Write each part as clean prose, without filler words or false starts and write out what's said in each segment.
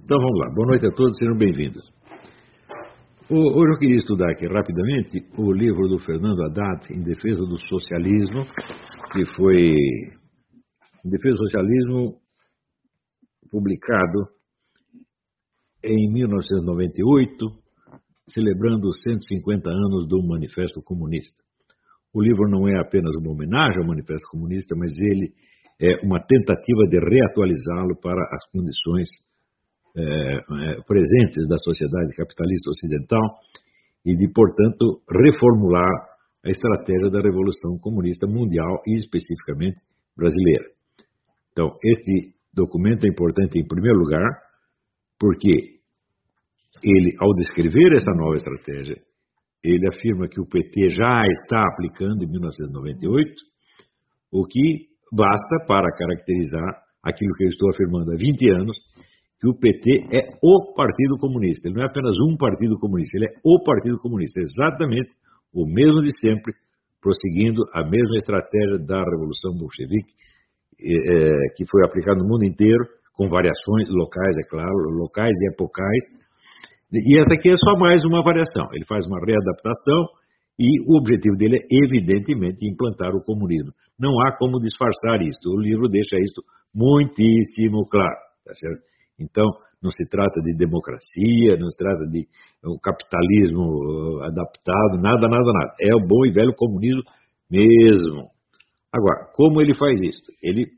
Então vamos lá. Boa noite a todos, sejam bem-vindos. Hoje eu queria estudar aqui rapidamente o livro do Fernando Haddad, Em Defesa do Socialismo, que foi Em Defesa do Socialismo, publicado em 1998, celebrando os 150 anos do Manifesto Comunista. O livro não é apenas uma homenagem ao Manifesto Comunista, mas ele é uma tentativa de reatualizá-lo para as condições presentes da sociedade capitalista ocidental e de, portanto, reformular a estratégia da Revolução Comunista Mundial e, especificamente, brasileira. Então, este documento é importante, em primeiro lugar, porque ele, ao descrever essa nova estratégia, ele afirma que o PT já está aplicando em 1998, o que basta para caracterizar aquilo que eu estou afirmando há 20 anos, que o PT é o Partido Comunista. Ele não é apenas um Partido Comunista, ele é o Partido Comunista, exatamente o mesmo de sempre, prosseguindo a mesma estratégia da Revolução Bolchevique, que foi aplicada no mundo inteiro, com variações locais, é claro, locais e epocais. E essa aqui é só mais uma variação. Ele faz uma readaptação e o objetivo dele é, evidentemente, implantar o comunismo. Não há como disfarçar isso. O livro deixa isso muitíssimo claro, tá certo? Então, não se trata de democracia, não se trata de um capitalismo adaptado, nada. É o bom e velho comunismo mesmo. Agora, como ele faz isso? Ele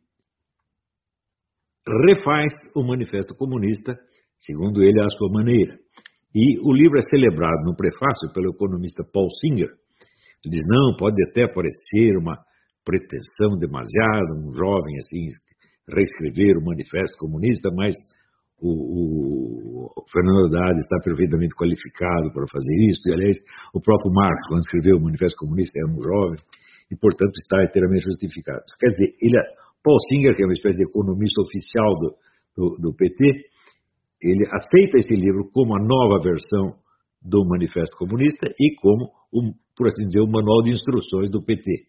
refaz o Manifesto Comunista, segundo ele, à sua maneira. E o livro é celebrado no prefácio pelo economista Paul Singer. Ele diz, não, pode até parecer uma pretensão demasiada, um jovem assim, reescrever o Manifesto Comunista, mas o Fernando Haddad está perfeitamente qualificado para fazer isso, e aliás, o próprio Marx, quando escreveu o Manifesto Comunista, era um jovem, e portanto está inteiramente justificado. Quer dizer, Paul Singer, que é uma espécie de economista oficial do PT, ele aceita esse livro como a nova versão do Manifesto Comunista e como, por assim dizer, o manual de instruções do PT.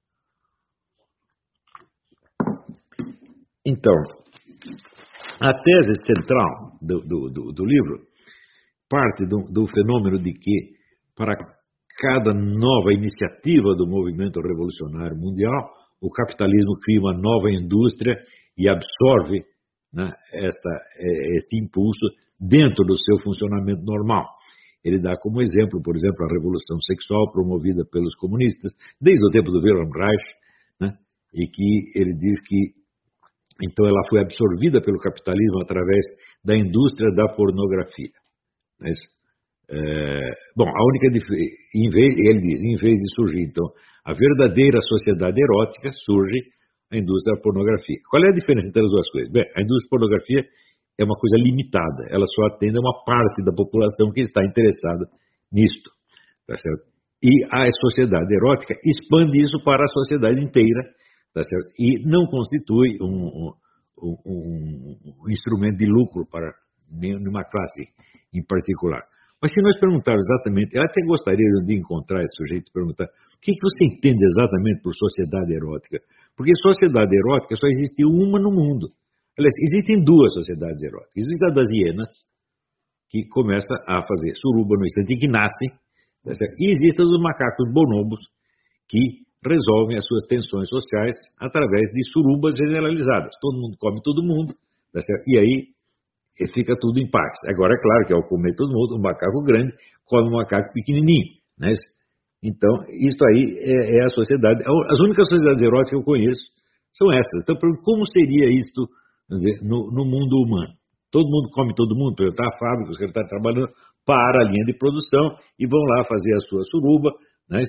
Então, a tese central do livro parte do fenômeno de que, para cada nova iniciativa do movimento revolucionário mundial, o capitalismo cria uma nova indústria e absorve, né, este impulso dentro do seu funcionamento normal. Ele dá como exemplo, por exemplo, a revolução sexual promovida pelos comunistas, desde o tempo do Wilhelm Reich, né, e que ele diz que então ela foi absorvida pelo capitalismo através da indústria da pornografia. Mas, bom, a única diferença, ele diz, em vez de surgir, então, a verdadeira sociedade erótica, surge a indústria da pornografia. Qual é a diferença entre as duas coisas? Bem, a indústria da pornografia é uma coisa limitada, ela só atende a uma parte da população que está interessada nisto, tá certo? E a sociedade erótica expande isso para a sociedade inteira, tá certo? E não constitui um instrumento de lucro para nenhuma classe em particular. Mas se nós perguntarmos exatamente, eu até gostaria de encontrar esse sujeito e perguntar, o que você entende exatamente por sociedade erótica? Porque sociedade erótica só existe uma no mundo. Aliás, existem duas sociedades eróticas. Existe a das hienas, que começa a fazer suruba no instante em que nascem, tá certo? E existe a dos macacos bonobos, que resolvem as suas tensões sociais através de surubas generalizadas. Todo mundo come todo mundo, tá certo? E aí fica tudo em paz. Agora, é claro que ao comer todo mundo, um macaco grande come um macaco pequenininho, né? Então, isso aí é a sociedade. As únicas sociedades eróticas que eu conheço são essas. Então, como seria isto, dizer, no mundo humano? Todo mundo come todo mundo, porque está a fábrica, os caras estão trabalhando para a linha de produção e vão lá fazer a sua suruba, né?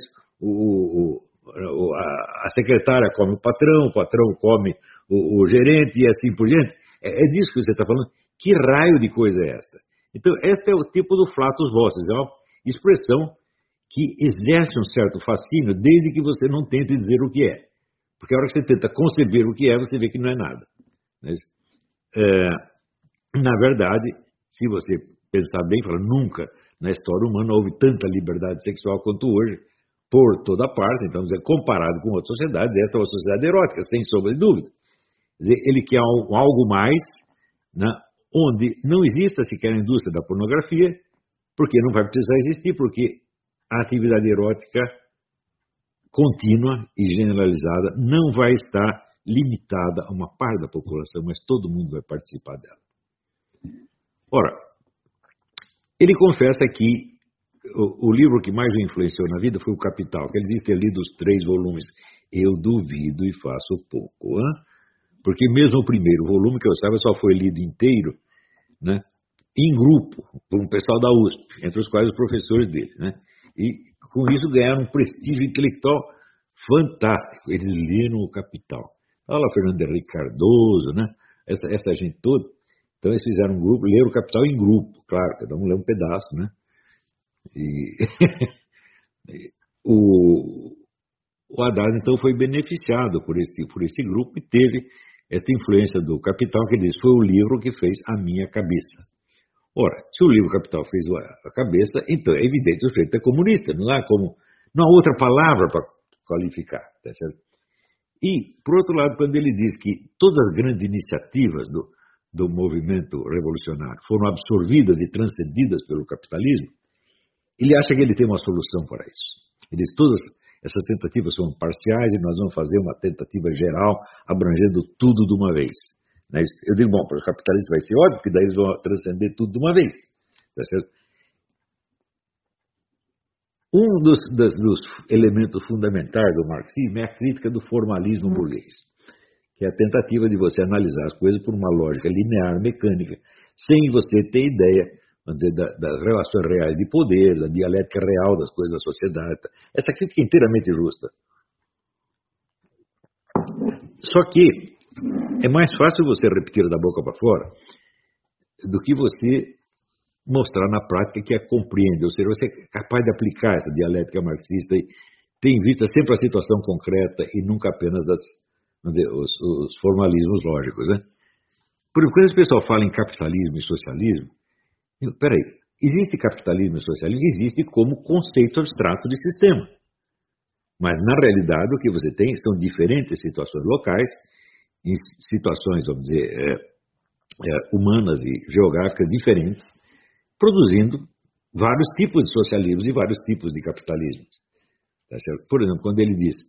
A secretária come o patrão come o gerente e assim por diante. É disso que você está falando. Que raio de coisa é esta? Então, este é o tipo do flatus vocis, é uma expressão que exerce um certo fascínio desde que você não tente dizer o que é. Porque a hora que você tenta conceber o que é, você vê que não é nada. Mas, na verdade, se você pensar bem, nunca na história humana houve tanta liberdade sexual quanto hoje, por toda parte. Então, comparado com outras sociedades, esta é uma sociedade erótica, sem sombra de dúvida. Quer dizer, ele quer algo mais, né, onde não exista sequer a indústria da pornografia, porque não vai precisar existir, porque a atividade erótica contínua e generalizada não vai estar limitada a uma parte da população, mas todo mundo vai participar dela. Ora, ele confessa que o livro que mais o influenciou na vida foi O Capital, que ele diz ter lido os 3 volumes. Eu duvido e faço pouco, hein? Porque mesmo o primeiro volume, que eu saiba, só foi lido inteiro, né, em grupo, por um pessoal da USP, entre os quais os professores dele, né? E com isso ganharam um prestígio intelectual fantástico. Eles leram O Capital. Olha lá, Fernando Henrique Cardoso, né? Essa gente toda. Então eles fizeram um grupo, leram O Capital em grupo, claro, cada um lê um pedaço, né? E o Haddad, então, foi beneficiado por esse grupo e teve essa influência do Capital, que ele diz, foi o livro que fez a minha cabeça. Ora, se o livro Capital fez a cabeça, então é evidente que o sujeito é comunista, não há outra palavra para qualificar, tá certo? E, por outro lado, quando ele diz que todas as grandes iniciativas do movimento revolucionário foram absorvidas e transcendidas pelo capitalismo, ele acha que ele tem uma solução para isso. Ele diz, todas essas tentativas são parciais e nós vamos fazer uma tentativa geral, abrangendo tudo de uma vez. Eu digo, bom, para os capitalistas vai ser óbvio, porque daí eles vão transcender tudo de uma vez. Tá certo? Um dos elementos fundamentais do marxismo é a crítica do formalismo burguês, que é a tentativa de você analisar as coisas por uma lógica linear, mecânica, sem você ter ideia, vamos dizer, das relações reais de poder, da dialética real das coisas da sociedade. Essa crítica é inteiramente justa. Só que é mais fácil você repetir da boca para fora do que você mostrar na prática que a compreende, ou seja, você é capaz de aplicar essa dialética marxista e ter em vista sempre a situação concreta e nunca apenas os formalismos lógicos, né? Porque quando o pessoal fala em capitalismo e socialismo, peraí, existe capitalismo e socialismo? Existe como conceito abstrato de sistema. Mas, na realidade, o que você tem são diferentes situações locais, em situações, vamos dizer, humanas e geográficas diferentes, produzindo vários tipos de socialismos e vários tipos de capitalismos. Por exemplo, quando ele diz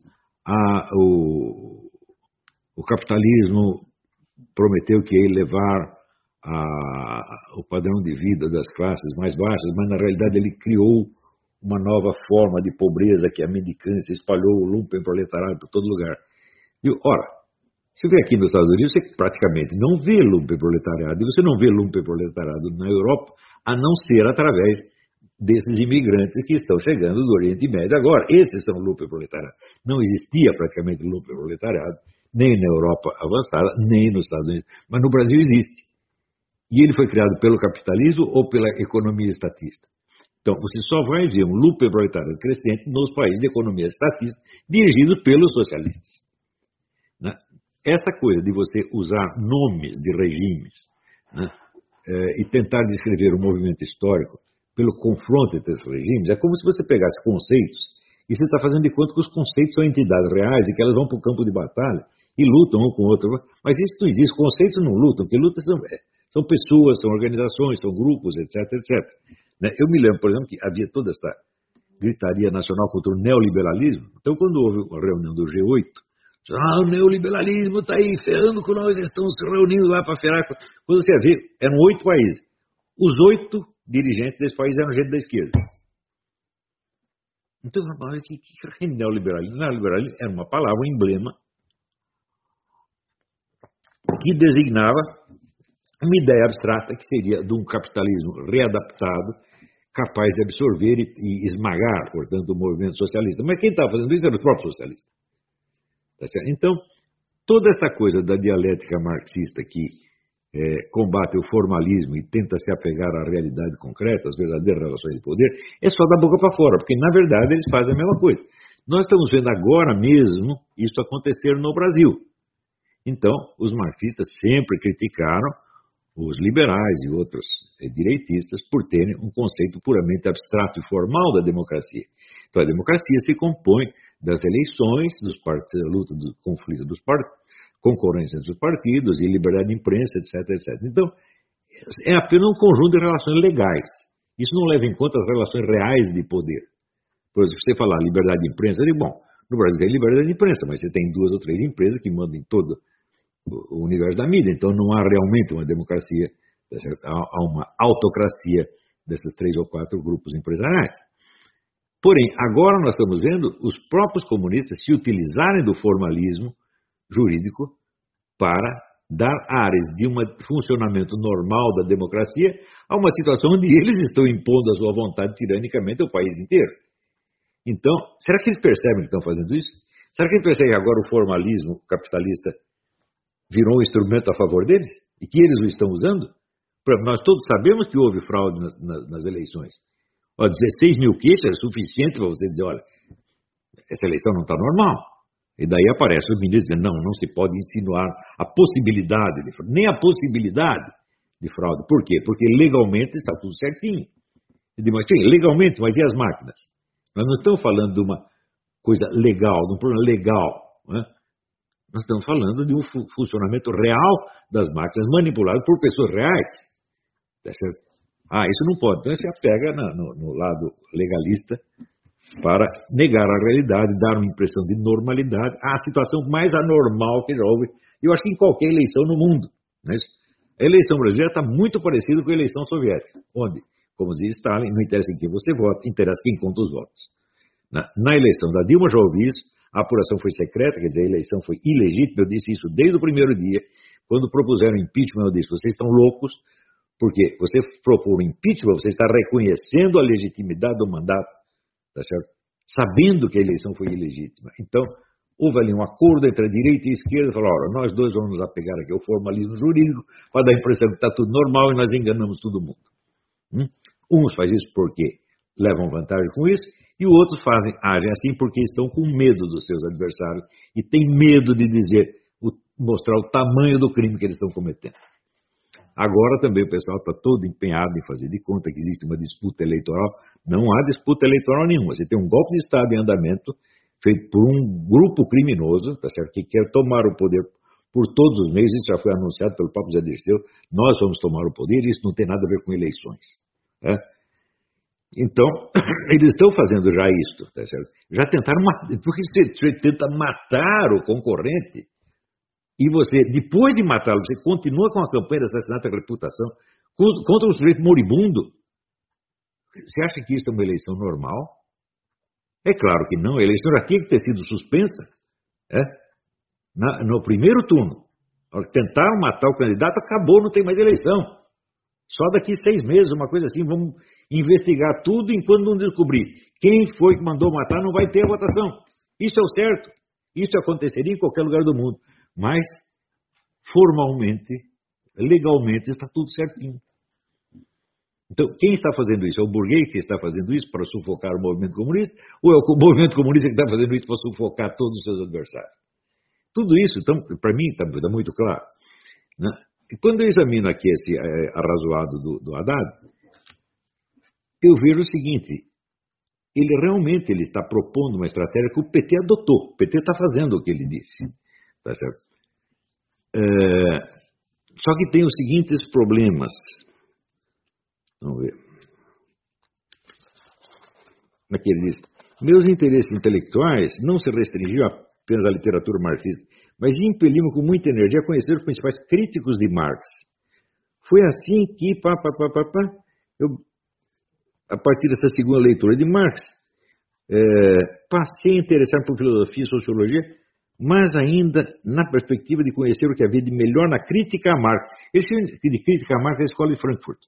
o capitalismo prometeu que ia levar o padrão de vida das classes mais baixas, mas na realidade ele criou uma nova forma de pobreza, que é a mendicância, espalhou o lumpenproletariado por todo lugar. Ora, você vê aqui nos Estados Unidos, você praticamente não vê lumpenproletariado, e você não vê lumpenproletariado na Europa, a não ser através desses imigrantes que estão chegando do Oriente Médio agora. Esses são lumpenproletariado. Não existia praticamente lumpenproletariado, nem na Europa avançada, nem nos Estados Unidos, mas no Brasil existe. E ele foi criado pelo capitalismo ou pela economia estatista. Então, você só vai ver um lumpenproletariado crescente nos países de economia estatista dirigidos pelos socialistas. Né? Essa coisa de você usar nomes de regimes, né, e tentar descrever o movimento histórico pelo confronto entre esses regimes, é como se você pegasse conceitos e você está fazendo de conta que os conceitos são entidades reais e que elas vão para o campo de batalha e lutam um com o outro. Mas isso não existe. Conceitos não lutam. O que lutam são pessoas, são organizações, são grupos, etc, etc. Né? Eu me lembro, por exemplo, que havia toda essa gritaria nacional contra o neoliberalismo. Então, quando houve uma reunião do G8, o neoliberalismo está aí ferrando com nós, estamos se reunindo lá para ferrar. Quando você vê, eram 8 países. Os 8 dirigentes desse país eram gente da esquerda. Então, o que é neoliberalismo? Neoliberalismo era uma palavra, um emblema, que designava uma ideia abstrata que seria de um capitalismo readaptado, capaz de absorver e esmagar, portanto, o movimento socialista. Mas quem estava fazendo isso era o próprio socialista. Então, toda essa coisa da dialética marxista que combate o formalismo e tenta se apegar à realidade concreta, às verdadeiras relações de poder, é só da boca para fora, porque, na verdade, eles fazem a mesma coisa. Nós estamos vendo agora mesmo isso acontecer no Brasil. Então, os marxistas sempre criticaram os liberais e outros direitistas por terem um conceito puramente abstrato e formal da democracia. Então, a democracia se compõe das eleições, da luta, do conflito dos partidos, concorrência entre os partidos e liberdade de imprensa, etc, etc. Então, é apenas um conjunto de relações legais. Isso não leva em conta as relações reais de poder. Por exemplo, você falar liberdade de imprensa, bom, no Brasil tem liberdade de imprensa, mas você tem 2 ou 3 empresas que mandam em todo o universo da mídia, então não há realmente uma democracia, há uma autocracia desses 3 ou 4 grupos empresariais. Porém, agora nós estamos vendo os próprios comunistas se utilizarem do formalismo jurídico para dar áreas de um funcionamento normal da democracia a uma situação onde eles estão impondo a sua vontade tiranicamente ao país inteiro. Então, será que eles percebem que estão fazendo isso? Será que eles percebem que agora o formalismo capitalista virou um instrumento a favor deles? E que eles o estão usando? Nós todos sabemos que houve fraude nas eleições. 16 mil queixas é suficiente para você dizer, olha, essa eleição não está normal. E daí aparece o ministro dizendo, não se pode insinuar a possibilidade de fraude, nem a possibilidade de fraude. Por quê? Porque legalmente está tudo certinho. Mas, sim, legalmente, mas e as máquinas? Nós não estamos falando de uma coisa legal, de um problema legal. Né? Nós estamos falando de um funcionamento real das máquinas manipuladas por pessoas reais. Tá certo? Isso não pode. Então, você apega no lado legalista para negar a realidade, dar uma impressão de normalidade, a situação mais anormal que já houve, eu acho que em qualquer eleição no mundo. Né? A eleição brasileira está muito parecida com a eleição soviética, onde, como dizia Stalin, não interessa em quem você vota, interessa quem conta os votos. Na eleição da Dilma já ouvi isso, a apuração foi secreta, quer dizer, a eleição foi ilegítima, eu disse isso desde o primeiro dia, quando propuseram impeachment, eu disse, vocês estão loucos, porque você propor um impeachment, você está reconhecendo a legitimidade do mandato, tá certo? Sabendo que a eleição foi ilegítima. Então, houve ali um acordo entre a direita e a esquerda, falaram, nós dois vamos nos apegar aqui ao formalismo jurídico, para dar a impressão que está tudo normal e nós enganamos todo mundo. Uns fazem isso porque levam vantagem com isso, e outros agem assim porque estão com medo dos seus adversários e têm medo de mostrar o tamanho do crime que eles estão cometendo. Agora também o pessoal está todo empenhado em fazer de conta que existe uma disputa eleitoral. Não há disputa eleitoral nenhuma. Você tem um golpe de Estado em andamento feito por um grupo criminoso, tá certo? Que quer tomar o poder por todos os meios. Isso já foi anunciado pelo próprio Zé Dirceu. Nós vamos tomar o poder e isso não tem nada a ver com eleições. Né? Então, eles estão fazendo já isso, tá certo? Já tentaram matar. Porque você tenta matar o concorrente. E você, depois de matá-lo, você continua com a campanha de assassinato da reputação contra um sujeito moribundo. Você acha que isso é uma eleição normal? É claro que não. A eleição já tinha que ter sido suspensa. No primeiro turno. Tentaram matar o candidato, acabou, não tem mais eleição. Só daqui 6 meses, uma coisa assim, vamos investigar tudo enquanto não descobrir quem foi que mandou matar, não vai ter a votação. Isso é o certo. Isso aconteceria em qualquer lugar do mundo. Mas, formalmente, legalmente, está tudo certinho. Então, quem está fazendo isso? É o burguês que está fazendo isso para sufocar o movimento comunista? Ou é o movimento comunista que está fazendo isso para sufocar todos os seus adversários? Tudo isso, então, para mim, está muito claro. Né? E quando eu examino aqui esse arrazoado do Haddad, eu vejo o seguinte, ele está propondo uma estratégia que o PT adotou. O PT está fazendo o que ele disse. Tá certo? Só que tem os seguintes problemas. Vamos ver. Aqui ele diz, meus interesses intelectuais não se restringiam apenas à literatura marxista, mas impeliam com muita energia a conhecer os principais críticos de Marx. Foi assim que, eu, a partir dessa segunda leitura de Marx, passei a interessar por filosofia e sociologia, mas ainda na perspectiva de conhecer o que havia de melhor na crítica a Marx. Eles chamam de crítica a Marx a escola de Frankfurt.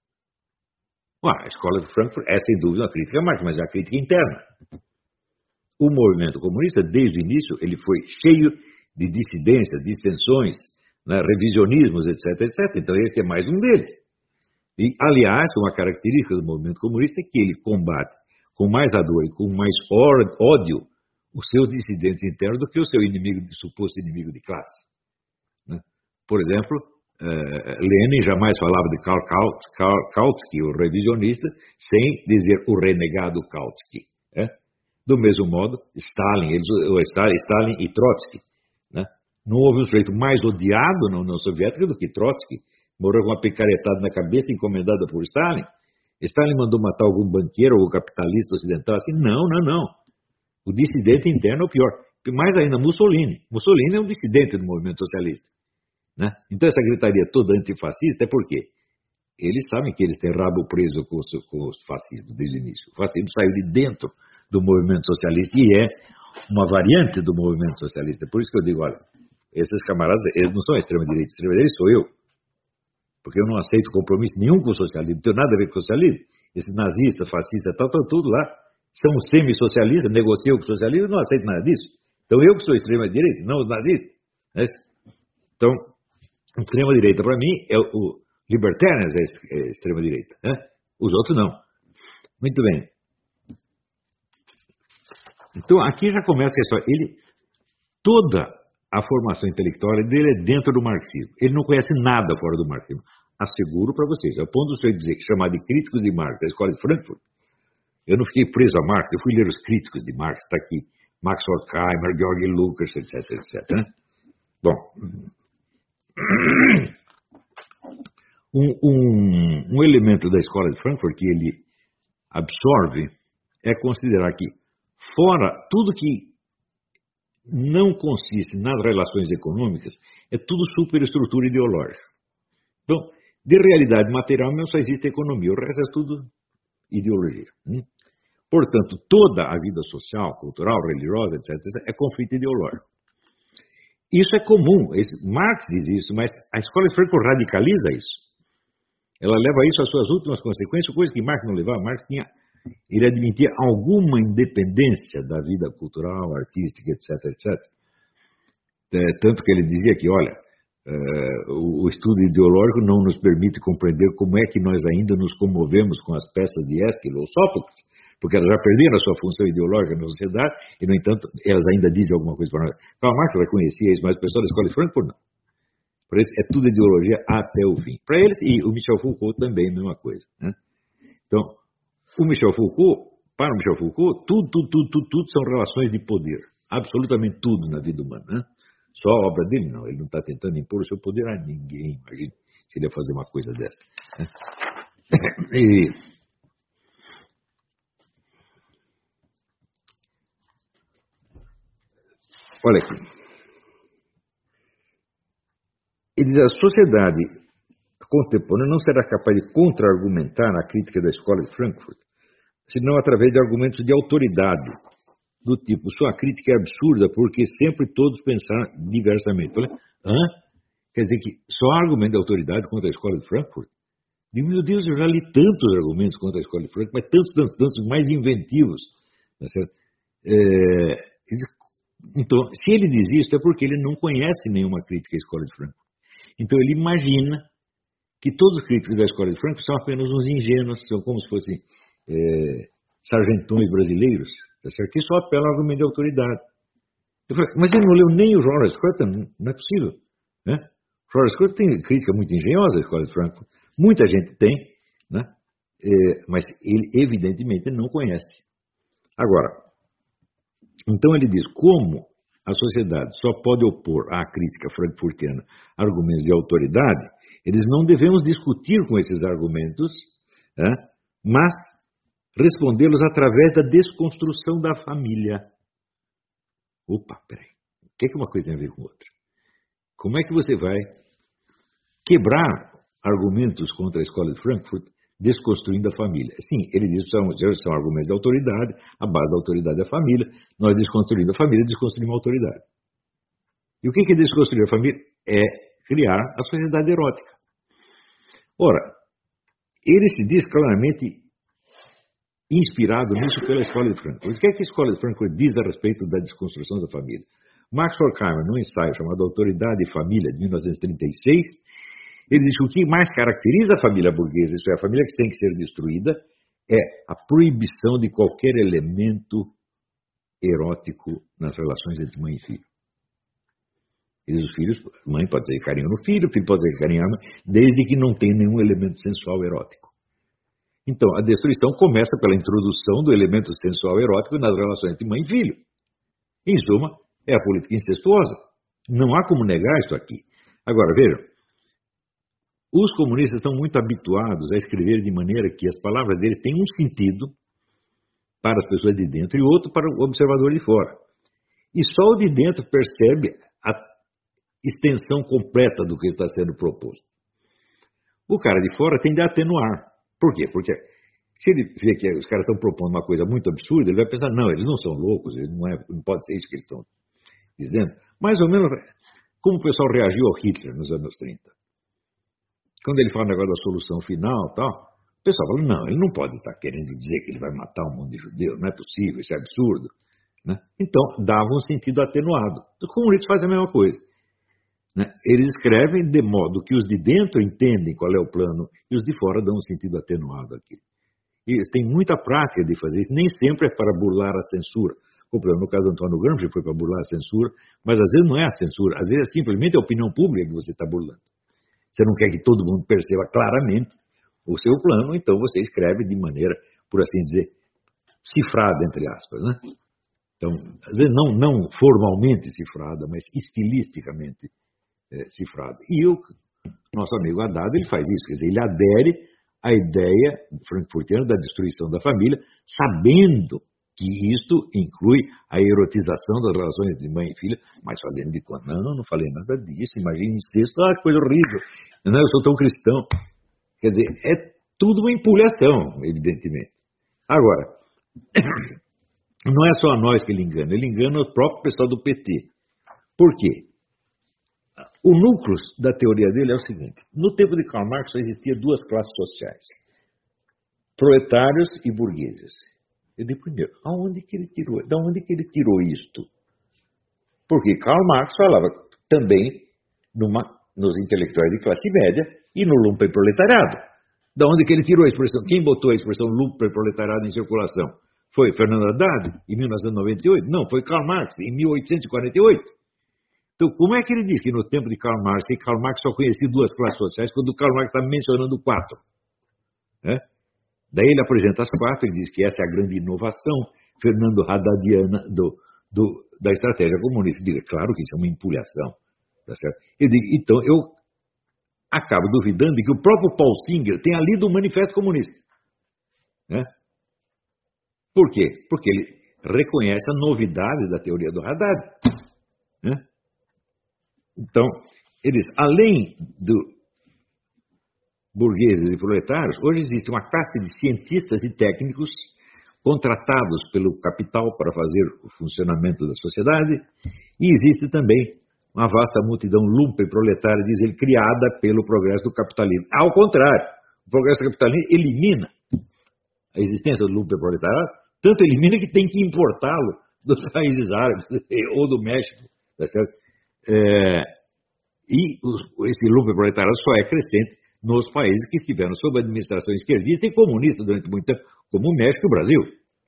A escola de Frankfurt é, sem dúvida, uma crítica a Marx, mas é a crítica interna. O movimento comunista, desde o início, ele foi cheio de dissidências, dissensões, né, revisionismos, etc, etc. Então, esse é mais um deles. E, aliás, uma característica do movimento comunista é que ele combate com mais ardor e com mais ódio os seus dissidentes internos do que o seu suposto inimigo de classe. Né? Por exemplo, Lenin jamais falava de Karl Kautsky, o revisionista, sem dizer o renegado Kautsky. Do mesmo modo, Stalin e Trotsky. Né? Não houve um sujeito mais odiado na União Soviética do que Trotsky, Morreu com uma picaretada na cabeça encomendada por Stalin? Stalin mandou matar algum banqueiro ou capitalista ocidental assim? Não, não, não. O dissidente interno é o pior. Mais ainda, Mussolini. Mussolini é um dissidente do movimento socialista. Né? Então essa gritaria toda antifascista é por quê? Eles sabem que eles têm rabo preso com o fascismo desde o início. O fascismo saiu de dentro do movimento socialista e é uma variante do movimento socialista. Por isso que eu digo, olha, esses camaradas, eles não são extrema-direita sou eu. Porque eu não aceito compromisso nenhum com o socialismo, não tem nada a ver com o socialismo. Esses nazistas, fascistas, tal, tudo lá, são semi-socialistas, negociam com o socialismo, eu não aceito nada disso. Então eu que sou extrema-direita, não os nazistas. Né? Então, extrema-direita para mim é o libertarians é extrema-direita. Né? Os outros não. Muito bem. Então aqui já começa a história. Toda a formação intelectual dele é dentro do marxismo. Ele não conhece nada fora do marxismo. Asseguro para vocês. Ao ponto de você dizer, chamar de críticos de Marx da Escola de Frankfurt, eu não fiquei preso a Marx, eu fui ler os críticos de Marx, está aqui. Max Horkheimer, Georg Lukács, etc, etc. Né? Bom, um elemento da Escola de Frankfurt que ele absorve é considerar que fora tudo que não consiste nas relações econômicas, é tudo superestrutura ideológica. Então, de realidade material não só existe economia, o resto é tudo ideologia. Portanto, toda a vida social, cultural, religiosa, etc., é conflito ideológico. Isso é comum, Marx diz isso, mas a Escola de Frankfurt radicaliza isso. Ela leva isso às suas últimas consequências, coisa que Marx não levava. Marx ele admitia alguma independência da vida cultural, artística, etc, etc. Tanto que ele dizia que, olha, o estudo ideológico não nos permite compreender como é que nós ainda nos comovemos com as peças de Ésquilo ou Sófocles, porque elas já perderam a sua função ideológica na sociedade e, no entanto, elas ainda dizem alguma coisa para nós. Karl Marx reconhecia isso, mas o pessoal da Escola de Frankfurt não. Para eles é tudo ideologia até o fim. Para eles, e o Michel Foucault também, a mesma coisa. Né? Então, para o Michel Foucault, tudo são relações de poder. Absolutamente tudo na vida humana. Né? Só a obra dele, não. Ele não está tentando impor o seu poder a ninguém. Imagina se ele ia fazer uma coisa dessa. Né? Olha aqui. Ele diz, a sociedade contemporânea não será capaz de contra-argumentar a crítica da Escola de Frankfurt, senão através de argumentos de autoridade, do tipo, sua crítica é absurda porque sempre todos pensaram diversamente. Olha, quer dizer que só há argumento de autoridade contra a Escola de Frankfurt? Digo, meu Deus, eu já li tantos argumentos contra a Escola de Frankfurt, mas tantos mais inventivos. Tá certo? Então, se ele diz isso, é porque ele não conhece nenhuma crítica à Escola de Frankfurt. Então, ele imagina que todos os críticos da Escola de Frankfurt são apenas uns ingênuos, são como se fossem sargentões brasileiros, tá certo? Que só apelam ao argumento de autoridade. Eu falei, mas ele não leu nem o George Scruton, não é possível. Né? O George Scruton tem crítica muito engenhosa à Escola de Frankfurt, muita gente tem, né? Mas ele evidentemente não conhece. Agora, então ele diz, como a sociedade só pode opor à crítica frankfurtiana argumentos de autoridade, eles não devemos discutir com esses argumentos, mas respondê-los através da desconstrução da família. Opa, peraí. O que é que uma coisa tem a ver com outra? Como é que você vai quebrar argumentos contra a Escola de Frankfurt desconstruindo a família? Sim, ele diz que são argumentos de autoridade, a base da autoridade é a família, nós desconstruindo a família, desconstruímos a autoridade. E o que é desconstruir a família? É criar a sociedade erótica. Ora, ele se diz claramente inspirado nisso pela Escola de Frankfurt. O que é que a Escola de Frankfurt diz a respeito da desconstrução da família? Max Horkheimer, num ensaio chamado Autoridade e Família, de 1936, ele diz que o que mais caracteriza a família burguesa, isso é, a família que tem que ser destruída, é a proibição de qualquer elemento erótico nas relações entre mãe e filho. Eles, os filhos, a mãe pode ter carinho no filho, o filho pode ter carinho na mãe, desde que não tenha nenhum elemento sensual erótico. Então, a destruição começa pela introdução do elemento sensual erótico nas relações entre mãe e filho. Em suma, é a política incestuosa. Não há como negar isso aqui. Agora, vejam, Os comunistas estão muito habituados a escrever de maneira que as palavras deles têm um sentido para as pessoas de dentro e outro para o observador de fora. E só o de dentro percebe a extensão completa do que está sendo proposto. O cara de fora tende a atenuar. Por quê? Porque se ele vê que os caras estão propondo uma coisa muito absurda, ele vai pensar, não, eles não são loucos, não pode ser isso que eles estão dizendo. Mais ou menos como o pessoal reagiu ao Hitler nos anos 30. Quando ele fala o negócio da solução final e tal, o pessoal fala, não, ele não pode estar querendo dizer que ele vai matar um monte de judeus, não é possível, isso é absurdo. Né? Então, dava um sentido atenuado. Os comunistas fazem a mesma coisa. Né? Eles escrevem de modo que os de dentro entendem qual é o plano e os de fora dão um sentido atenuado aqui. E eles têm muita prática de fazer isso, nem sempre é para burlar a censura. No caso do Antônio Gramsci foi para burlar a censura, mas às vezes não é a censura, às vezes é simplesmente a opinião pública que você está burlando. Você não quer que todo mundo perceba claramente o seu plano, então você escreve de maneira, por assim dizer, cifrada, entre aspas, né? Então, às vezes não formalmente cifrada, mas estilisticamente cifrada. E o nosso amigo Haddad, ele faz isso, quer dizer, ele adere à ideia frankfurtiana da destruição da família, sabendo que isto inclui a erotização das relações de mãe e filha, mas fazendo de conta, não falei nada disso, imagina incesto, que coisa horrível, não, eu sou tão cristão. Quer dizer, é tudo uma empulhação, evidentemente. Agora, não é só a nós que ele engana o próprio pessoal do PT. Por quê? O núcleo da teoria dele é o seguinte, no tempo de Karl Marx só existia duas classes sociais, proletários e burgueses. Eu digo primeiro, de onde que ele tirou isto? Porque Karl Marx falava também nos intelectuais de classe média e no lumpenproletariado. De onde que ele tirou a expressão? Quem botou a expressão lumpenproletariado em circulação? Foi Fernando Haddad, em 1998? Não, foi Karl Marx, em 1848. Então, como é que ele diz que no tempo de Karl Marx, que Karl Marx só conhecia duas classes sociais, quando Karl Marx está mencionando quatro? Daí ele apresenta as quatro e diz que essa é a grande inovação Fernando Haddadiana da estratégia comunista. Eu digo, claro que isso é uma empulhação. Tá certo? Eu digo, então, eu acabo duvidando de que o próprio Paul Singer tenha lido o Manifesto Comunista. Né? Por quê? Porque ele reconhece a novidade da teoria do Haddad. Né? Então, eles, além do burgueses e proletários, hoje existe uma classe de cientistas e técnicos contratados pelo capital para fazer o funcionamento da sociedade, e existe também uma vasta multidão lumpen-proletária, diz ele, criada pelo progresso do capitalismo. Ao contrário, o progresso do capitalismo elimina a existência do lumpen-proletariado, tanto elimina que tem que importá-lo dos países árabes ou do México. Tá certo? Esse lumpen-proletariado só é crescente nos países que estiveram sob administração esquerdista e comunista durante muito tempo, como o México e o Brasil.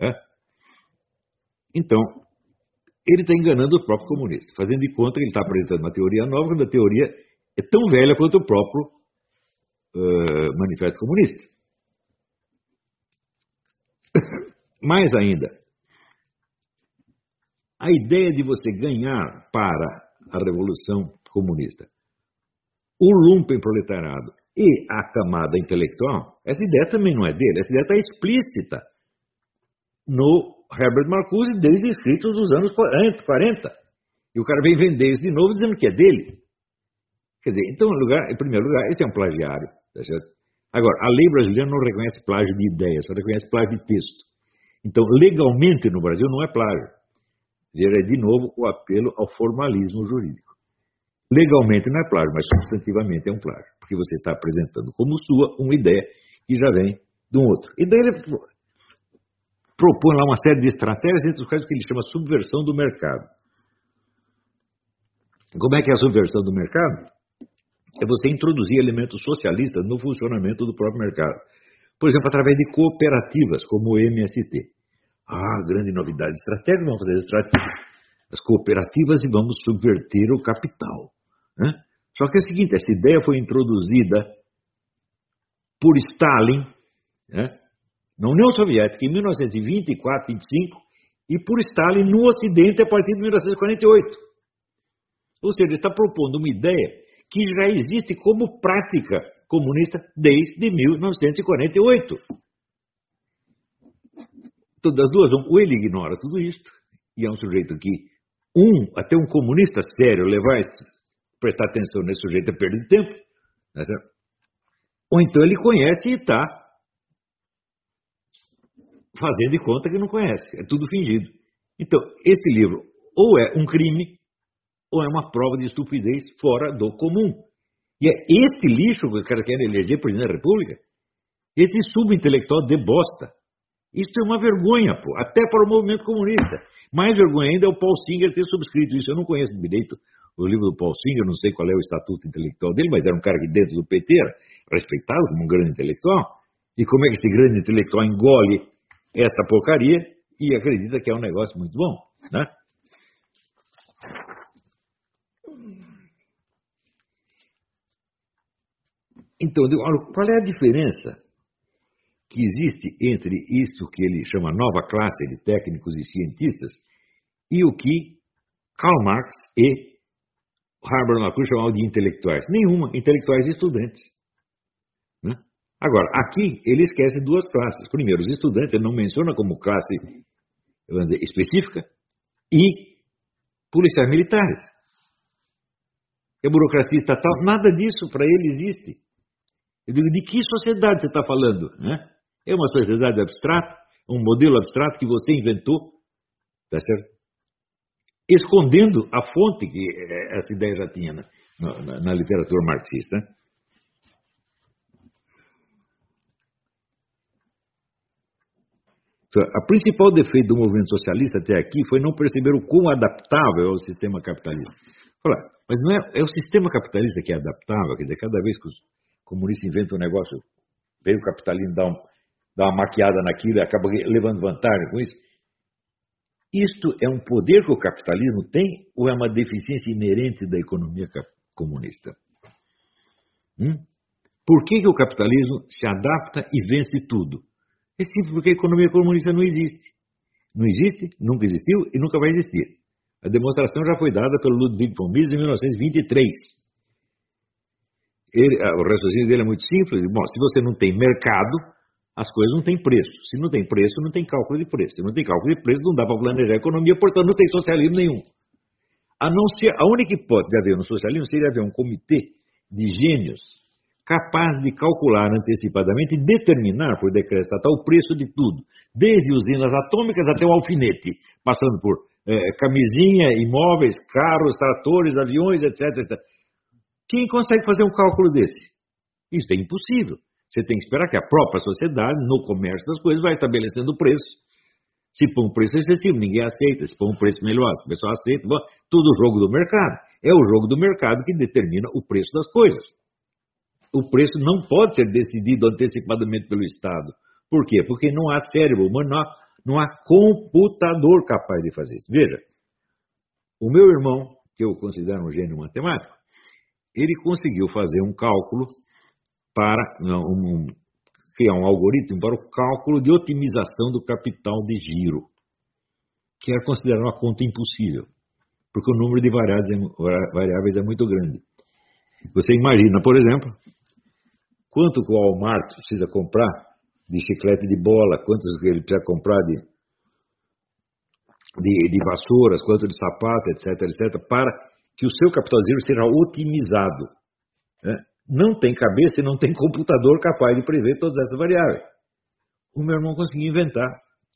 Então, ele está enganando os próprios comunistas, fazendo de conta que ele está apresentando uma teoria nova, quando a teoria é tão velha quanto o próprio Manifesto Comunista. Mais ainda, a ideia de você ganhar para a Revolução Comunista o lumpen-proletariado e a camada intelectual, essa ideia também não é dele, essa ideia está explícita no Herbert Marcuse desde escritos dos anos 40. E o cara vem vender isso de novo dizendo que é dele. Quer dizer, então, em primeiro lugar, esse é um plagiário. Tá certo? Agora, a lei brasileira não reconhece plágio de ideia, só reconhece plágio de texto. Então, legalmente no Brasil não é plágio. É de novo o apelo ao formalismo jurídico. Legalmente não é plágio, mas substantivamente é um plágio, porque você está apresentando como sua uma ideia que já vem de um outro. E daí ele propõe lá uma série de estratégias, entre os quais o que ele chama subversão do mercado. Como é que é a subversão do mercado? É você introduzir elementos socialistas no funcionamento do próprio mercado. Por exemplo, através de cooperativas, como o MST. Grande novidade estratégica, vamos fazer as cooperativas e vamos subverter o capital. Né? Só que é o seguinte, essa ideia foi introduzida por Stalin, né, na União Soviética em 1924, 25, e por Stalin no Ocidente a partir de 1948. Ou seja, ele está propondo uma ideia que já existe como prática comunista desde 1948. Então, das duas, ou ele ignora tudo isso, e é um sujeito que, até um comunista sério, prestar atenção nesse sujeito é perda de tempo, tá certo? Ou então ele conhece e está fazendo de conta que não conhece, é tudo fingido. Então, esse livro ou é um crime, ou é uma prova de estupidez fora do comum. E é esse lixo que os caras querem eleger presidente da República, esse subintelectual de bosta. Isso é uma vergonha, pô, até para o movimento comunista. Mais vergonha ainda é o Paul Singer ter subscrito isso. Eu não conheço direito o livro do Paul Singer, não sei qual é o estatuto intelectual dele, mas era um cara que dentro do PT era respeitado como um grande intelectual. E como é que esse grande intelectual engole essa porcaria e acredita que é um negócio muito bom, né? Então, qual é a diferença que existe entre isso que ele chama nova classe de técnicos e cientistas e o que Karl Marx e Herbert Marcuse chamavam de intelectuais? Nenhuma, intelectuais e estudantes. Né? Agora, aqui ele esquece duas classes. Primeiro, os estudantes, ele não menciona como classe, vamos dizer, específica, e policiais militares. E a burocracia estatal, nada disso para ele existe. Eu digo, de que sociedade você está falando? Né? É uma sociedade abstrata, um modelo abstrato que você inventou, tá certo? Escondendo a fonte que essa ideia já tinha na literatura marxista. Né? A principal defeito do movimento socialista até aqui foi não perceber o quão adaptável é o sistema capitalista. Mas não é o sistema capitalista que é adaptável, quer dizer, cada vez que os comunistas inventam um negócio, vem o capitalismo dá uma maquiada naquilo e acaba levando vantagem com isso. Isto é um poder que o capitalismo tem ou é uma deficiência inerente da economia comunista? Por que o capitalismo se adapta e vence tudo? É simples porque a economia comunista não existe. Não existe, nunca existiu e nunca vai existir. A demonstração já foi dada pelo Ludwig von Mises em 1923. O raciocínio dele é muito simples. Bom, se você não tem mercado, as coisas não têm preço. Se não tem preço, não tem cálculo de preço. Se não tem cálculo de preço, não dá para planejar a economia, portanto, não tem socialismo nenhum. A única hipótese de haver no socialismo seria haver um comitê de gênios capaz de calcular antecipadamente e determinar por decreto estatal o preço de tudo, desde usinas atômicas até o alfinete, passando por camisinha, imóveis, carros, tratores, aviões, etc, etc. Quem consegue fazer um cálculo desse? Isso é impossível. Você tem que esperar que a própria sociedade, no comércio das coisas, vai estabelecendo o preço. Se põe um preço excessivo, ninguém aceita. Se põe um preço melhor, a pessoa aceita. Bom, tudo jogo do mercado. É o jogo do mercado que determina o preço das coisas. O preço não pode ser decidido antecipadamente pelo Estado. Por quê? Porque não há cérebro humano, não há computador capaz de fazer isso. Veja, o meu irmão, que eu considero um gênio matemático, ele conseguiu fazer um cálculo para criar um algoritmo para o cálculo de otimização do capital de giro, que era considerado uma conta impossível, porque o número de variáveis é muito grande. Você imagina, por exemplo, quanto que o Walmart precisa comprar de chiclete de bola, quantos que ele precisa comprar de vassouras, quanto de sapato, etc, etc, para que o seu capital de giro seja otimizado. Né? Não tem cabeça e não tem computador capaz de prever todas essas variáveis. O meu irmão conseguiu inventar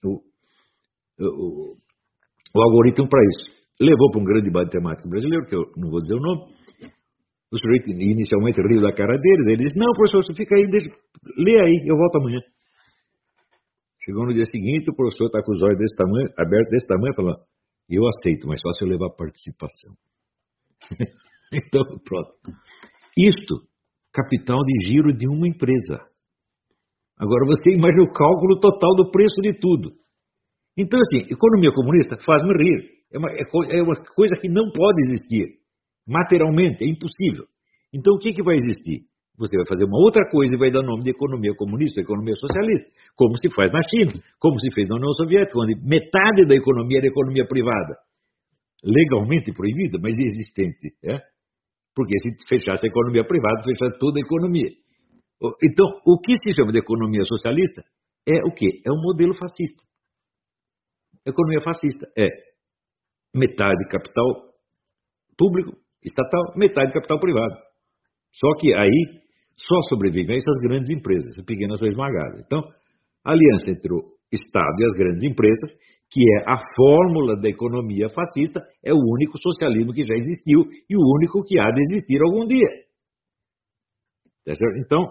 o algoritmo para isso. Levou para um grande matemático brasileiro, que eu não vou dizer o nome. O sujeito inicialmente riu da cara dele. Ele disse, não, professor, você fica aí, lê aí, eu volto amanhã. Chegou no dia seguinte, o professor está com os olhos desse tamanho, abertos desse tamanho, falou, eu aceito, mas só se eu levar participação. Então, pronto. Isto, capital de giro de uma empresa. Agora você imagina o cálculo total do preço de tudo. Então, assim, economia comunista faz-me rir. É uma coisa que não pode existir. Materialmente, é impossível. Então, o que vai existir? Você vai fazer uma outra coisa e vai dar nome de economia comunista, economia socialista, como se faz na China, como se fez na União Soviética, onde metade da economia era economia privada. Legalmente proibida, mas existente. Porque se fechasse a economia privada, fechasse toda a economia. Então, o que se chama de economia socialista é o quê? É um modelo fascista. Economia fascista é metade capital público, estatal, metade capital privado. Só que aí só sobrevivem essas grandes empresas, as pequenas são esmagadas. Então, a aliança entre o Estado e as grandes empresas, que é a fórmula da economia fascista, é o único socialismo que já existiu e o único que há de existir algum dia. Tá certo? Então,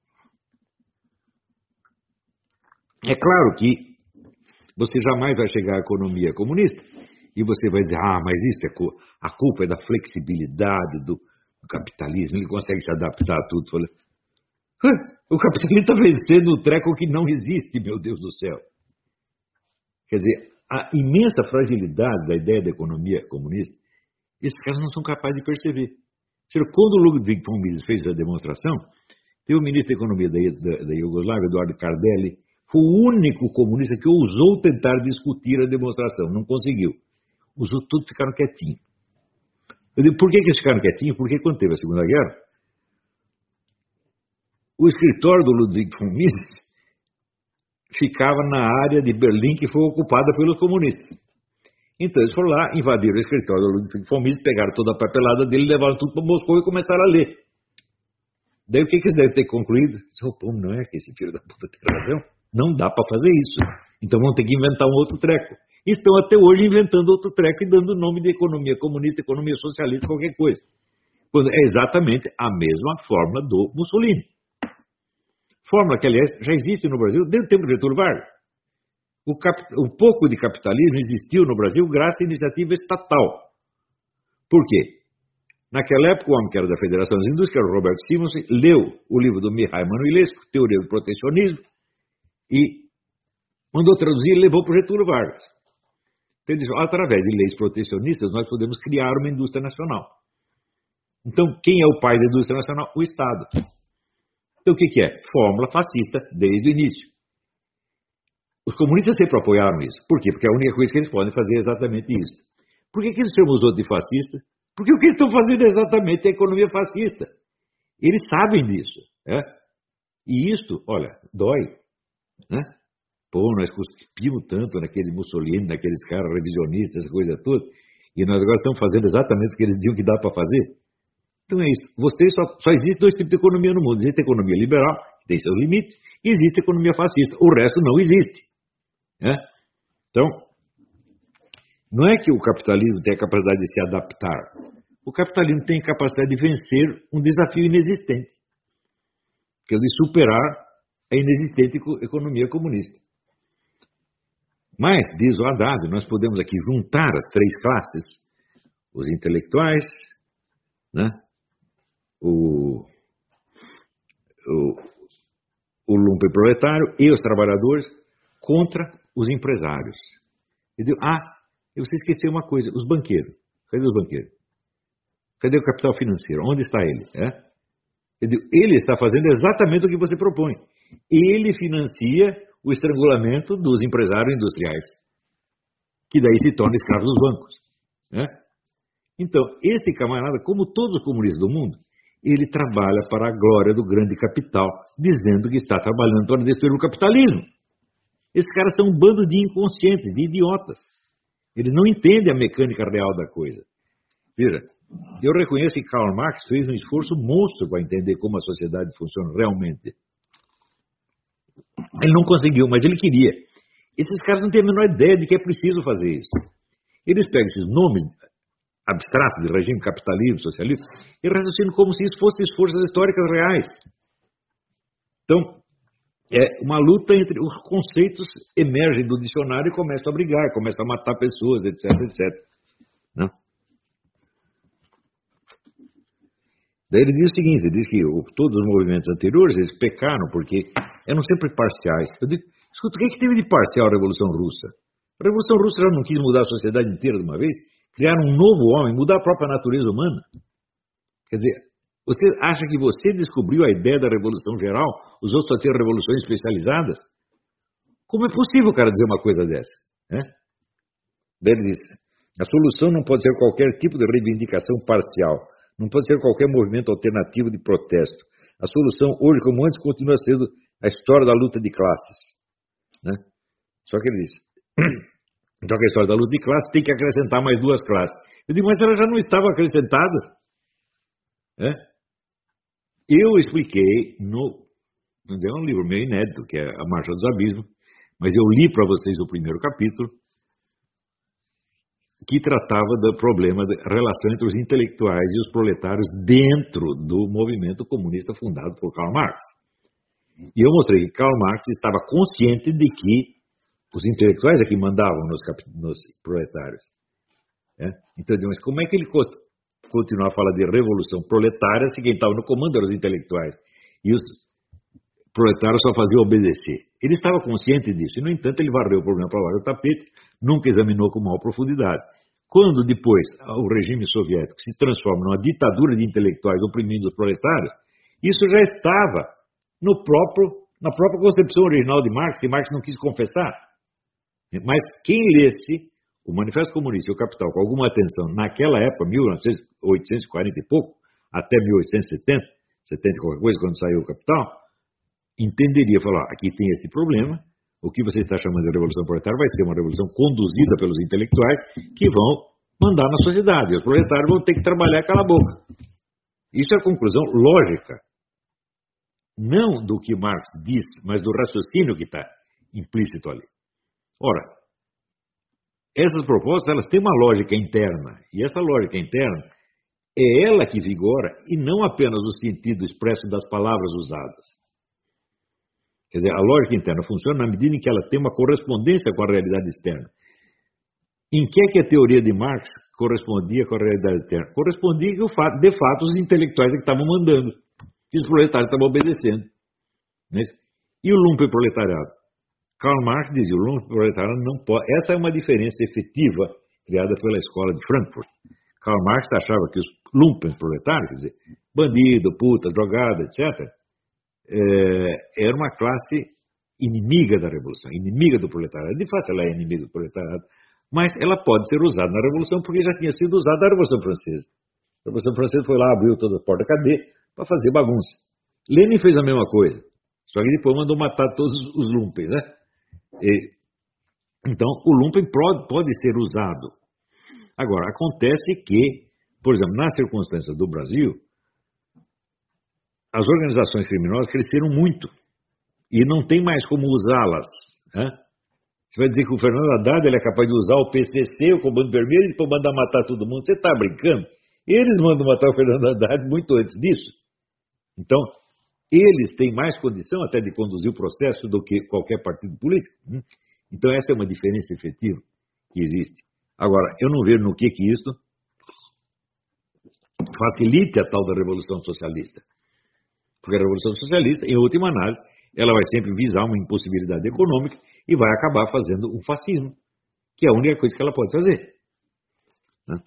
é claro que você jamais vai chegar à economia comunista e você vai dizer, mas isso a culpa é da flexibilidade do capitalismo, ele consegue se adaptar a tudo. Falei, o capitalismo está vencendo o treco que não existe, meu Deus do céu. Quer dizer, a imensa fragilidade da ideia da economia comunista, esses caras não são capazes de perceber. Quando o Ludwig von Mises fez a demonstração, teve o ministro da Economia da Iugoslávia, Eduardo Cardelli, foi o único comunista que ousou tentar discutir a demonstração, não conseguiu. Os outros todos ficaram quietinhos. Eu digo, por que eles ficaram quietinhos? Porque quando teve a Segunda Guerra, o escritório do Ludwig von Mises ficava na área de Berlim que foi ocupada pelos comunistas. Então eles foram lá, invadiram o escritório do Ludwig von Mises, pegaram toda a papelada dele, levaram tudo para Moscou e começaram a ler. Daí o que eles devem ter concluído? Não é que esse filho da puta tem razão? Não dá para fazer isso. Então vão ter que inventar um outro treco. E estão até hoje inventando outro treco e dando o nome de economia comunista, economia socialista, qualquer coisa. Quando é exatamente a mesma fórmula do Mussolini. Fórmula que, aliás, já existe no Brasil desde o tempo de Getúlio Vargas. Um pouco de capitalismo existiu no Brasil graças à iniciativa estatal. Por quê? Naquela época, o homem que era da Federação das Indústrias, que era o Roberto Simonsen, leu o livro do Mihail Manuilescu, Teoria do Protecionismo, e mandou traduzir e levou para o Getúlio Vargas. Então, ele disse, através de leis protecionistas, nós podemos criar uma indústria nacional. Então, quem é o pai da indústria nacional? O Estado. Então, o que é? Fórmula fascista desde o início. Os comunistas sempre apoiaram isso. Por quê? Porque a única coisa que eles podem fazer é exatamente isso. Por que eles chamam os outros de fascistas? Porque o que eles estão fazendo é exatamente a economia fascista. Eles sabem disso. E isto, olha, dói. Né? Nós cuspimos tanto naquele Mussolini, naqueles caras revisionistas, essa coisa toda, e nós agora estamos fazendo exatamente o que eles diziam que dá para fazer. Então é isso. Só existe dois tipos de economia no mundo. Existe a economia liberal, que tem seus limites, e existe a economia fascista. O resto não existe. Então, não é que o capitalismo tem a capacidade de se adaptar. O capitalismo tem a capacidade de vencer um desafio inexistente, que é o de superar a inexistente economia comunista. Mas, diz o Haddad, nós podemos aqui juntar as três classes, os intelectuais, né? o lumpenproletário e os trabalhadores contra os empresários. Você esqueceu uma coisa, os banqueiros. Cadê os banqueiros? Cadê o capital financeiro? Onde está ele? Ele está fazendo exatamente o que você propõe. Ele financia o estrangulamento dos empresários industriais, que daí se tornam escravos dos bancos. Então, esse camarada, como todos os comunistas do mundo, ele trabalha para a glória do grande capital, dizendo que está trabalhando para destruir o capitalismo. Esses caras são um bando de inconscientes, de idiotas. Eles não entendem a mecânica real da coisa. Veja, eu reconheço que Karl Marx fez um esforço monstro para entender como a sociedade funciona realmente. Ele não conseguiu, mas ele queria. Esses caras não têm a menor ideia de que é preciso fazer isso. Eles pegam esses nomes abstratos de regime capitalismo, socialismo, e raciocinam como se isso fossem forças históricas reais. Então, é uma luta entre os conceitos emergem do dicionário e começam a brigar, começam a matar pessoas, etc, etc. Não? Daí ele diz o seguinte, ele diz que todos os movimentos anteriores, eles pecaram porque eram sempre parciais. Eu digo, escuta, o que teve de parcial a Revolução Russa? A Revolução Russa já não quis mudar a sociedade inteira de uma vez, criar um novo homem, mudar a própria natureza humana. Quer dizer, você acha que você descobriu a ideia da Revolução Geral, os outros só tinham revoluções especializadas? Como é possível o cara dizer uma coisa dessa? Daí ele diz, a solução não pode ser qualquer tipo de reivindicação parcial, não pode ser qualquer movimento alternativo de protesto. A solução, hoje como antes, continua sendo a história da luta de classes. Né? Só que ele diz, então a história da luta de classes tem que acrescentar mais duas classes. Eu digo, mas ela já não estava acrescentada. Né? Eu expliquei é um livro meio inédito, que é A Marcha dos Abismos, mas eu li para vocês o primeiro capítulo, que tratava do problema da relação entre os intelectuais e os proletários dentro do movimento comunista fundado por Karl Marx. E eu mostrei que Karl Marx estava consciente de que os intelectuais é que mandavam nos proletários. Né? Então, mas como é que ele continuava a falar de revolução proletária se quem estava no comando eram os intelectuais? E os proletários só faziam obedecer. Ele estava consciente disso, e, no entanto, ele varreu o problema para baixo do tapete, nunca examinou com maior profundidade. Quando depois o regime soviético se transforma numa ditadura de intelectuais oprimindo os proletários, isso já estava na própria concepção original de Marx, e Marx não quis confessar. Mas quem lesse o Manifesto Comunista e o Capital com alguma atenção naquela época, 1840 e pouco, até 1870, 70 e qualquer coisa, quando saiu o Capital, entenderia, falar, aqui tem esse problema, o que você está chamando de revolução proletária vai ser uma revolução conduzida pelos intelectuais que vão mandar na sociedade. Os proletários vão ter que trabalhar cala a boca. Isso é a conclusão lógica. Não do que Marx diz, mas do raciocínio que está implícito ali. Ora, essas propostas elas têm uma lógica interna. E essa lógica interna é ela que vigora e não apenas o sentido expresso das palavras usadas. Quer dizer, a lógica interna funciona na medida em que ela tem uma correspondência com a realidade externa. Em que é que a teoria de Marx correspondia com a realidade externa? Correspondia que, de fato, os intelectuais é que estavam mandando, e os proletários estavam obedecendo. E o lumpenproletariado? Karl Marx dizia, o lumpenproletariado não pode... Essa é uma diferença efetiva criada pela escola de Frankfurt. Karl Marx achava que os lumpenproletários, quer dizer, bandido, puta, drogada, etc., era uma classe inimiga da revolução, inimiga do proletariado. De fato, ela é inimiga do proletariado, mas ela pode ser usada na revolução porque já tinha sido usada na Revolução Francesa. A Revolução Francesa foi lá, abriu toda a porta da cadeia para fazer bagunça. Lenin fez a mesma coisa, só que depois mandou matar todos os lumpens, né? Então, o lumpen pode ser usado. Agora, acontece que, por exemplo, nas circunstâncias do Brasil, as organizações criminosas cresceram muito e não tem mais como usá-las. Né? Você vai dizer que o Fernando Haddad ele é capaz de usar o PCC, o Comando Vermelho, e depois mandar matar todo mundo. Você está brincando? Eles mandam matar o Fernando Haddad muito antes disso. Então, eles têm mais condição até de conduzir o processo do que qualquer partido político. Então, essa é uma diferença efetiva que existe. Agora, eu não vejo no que isso facilite a tal da Revolução Socialista. Porque a Revolução Socialista, em última análise, ela vai sempre visar uma impossibilidade econômica e vai acabar fazendo um fascismo, que é a única coisa que ela pode fazer. Né?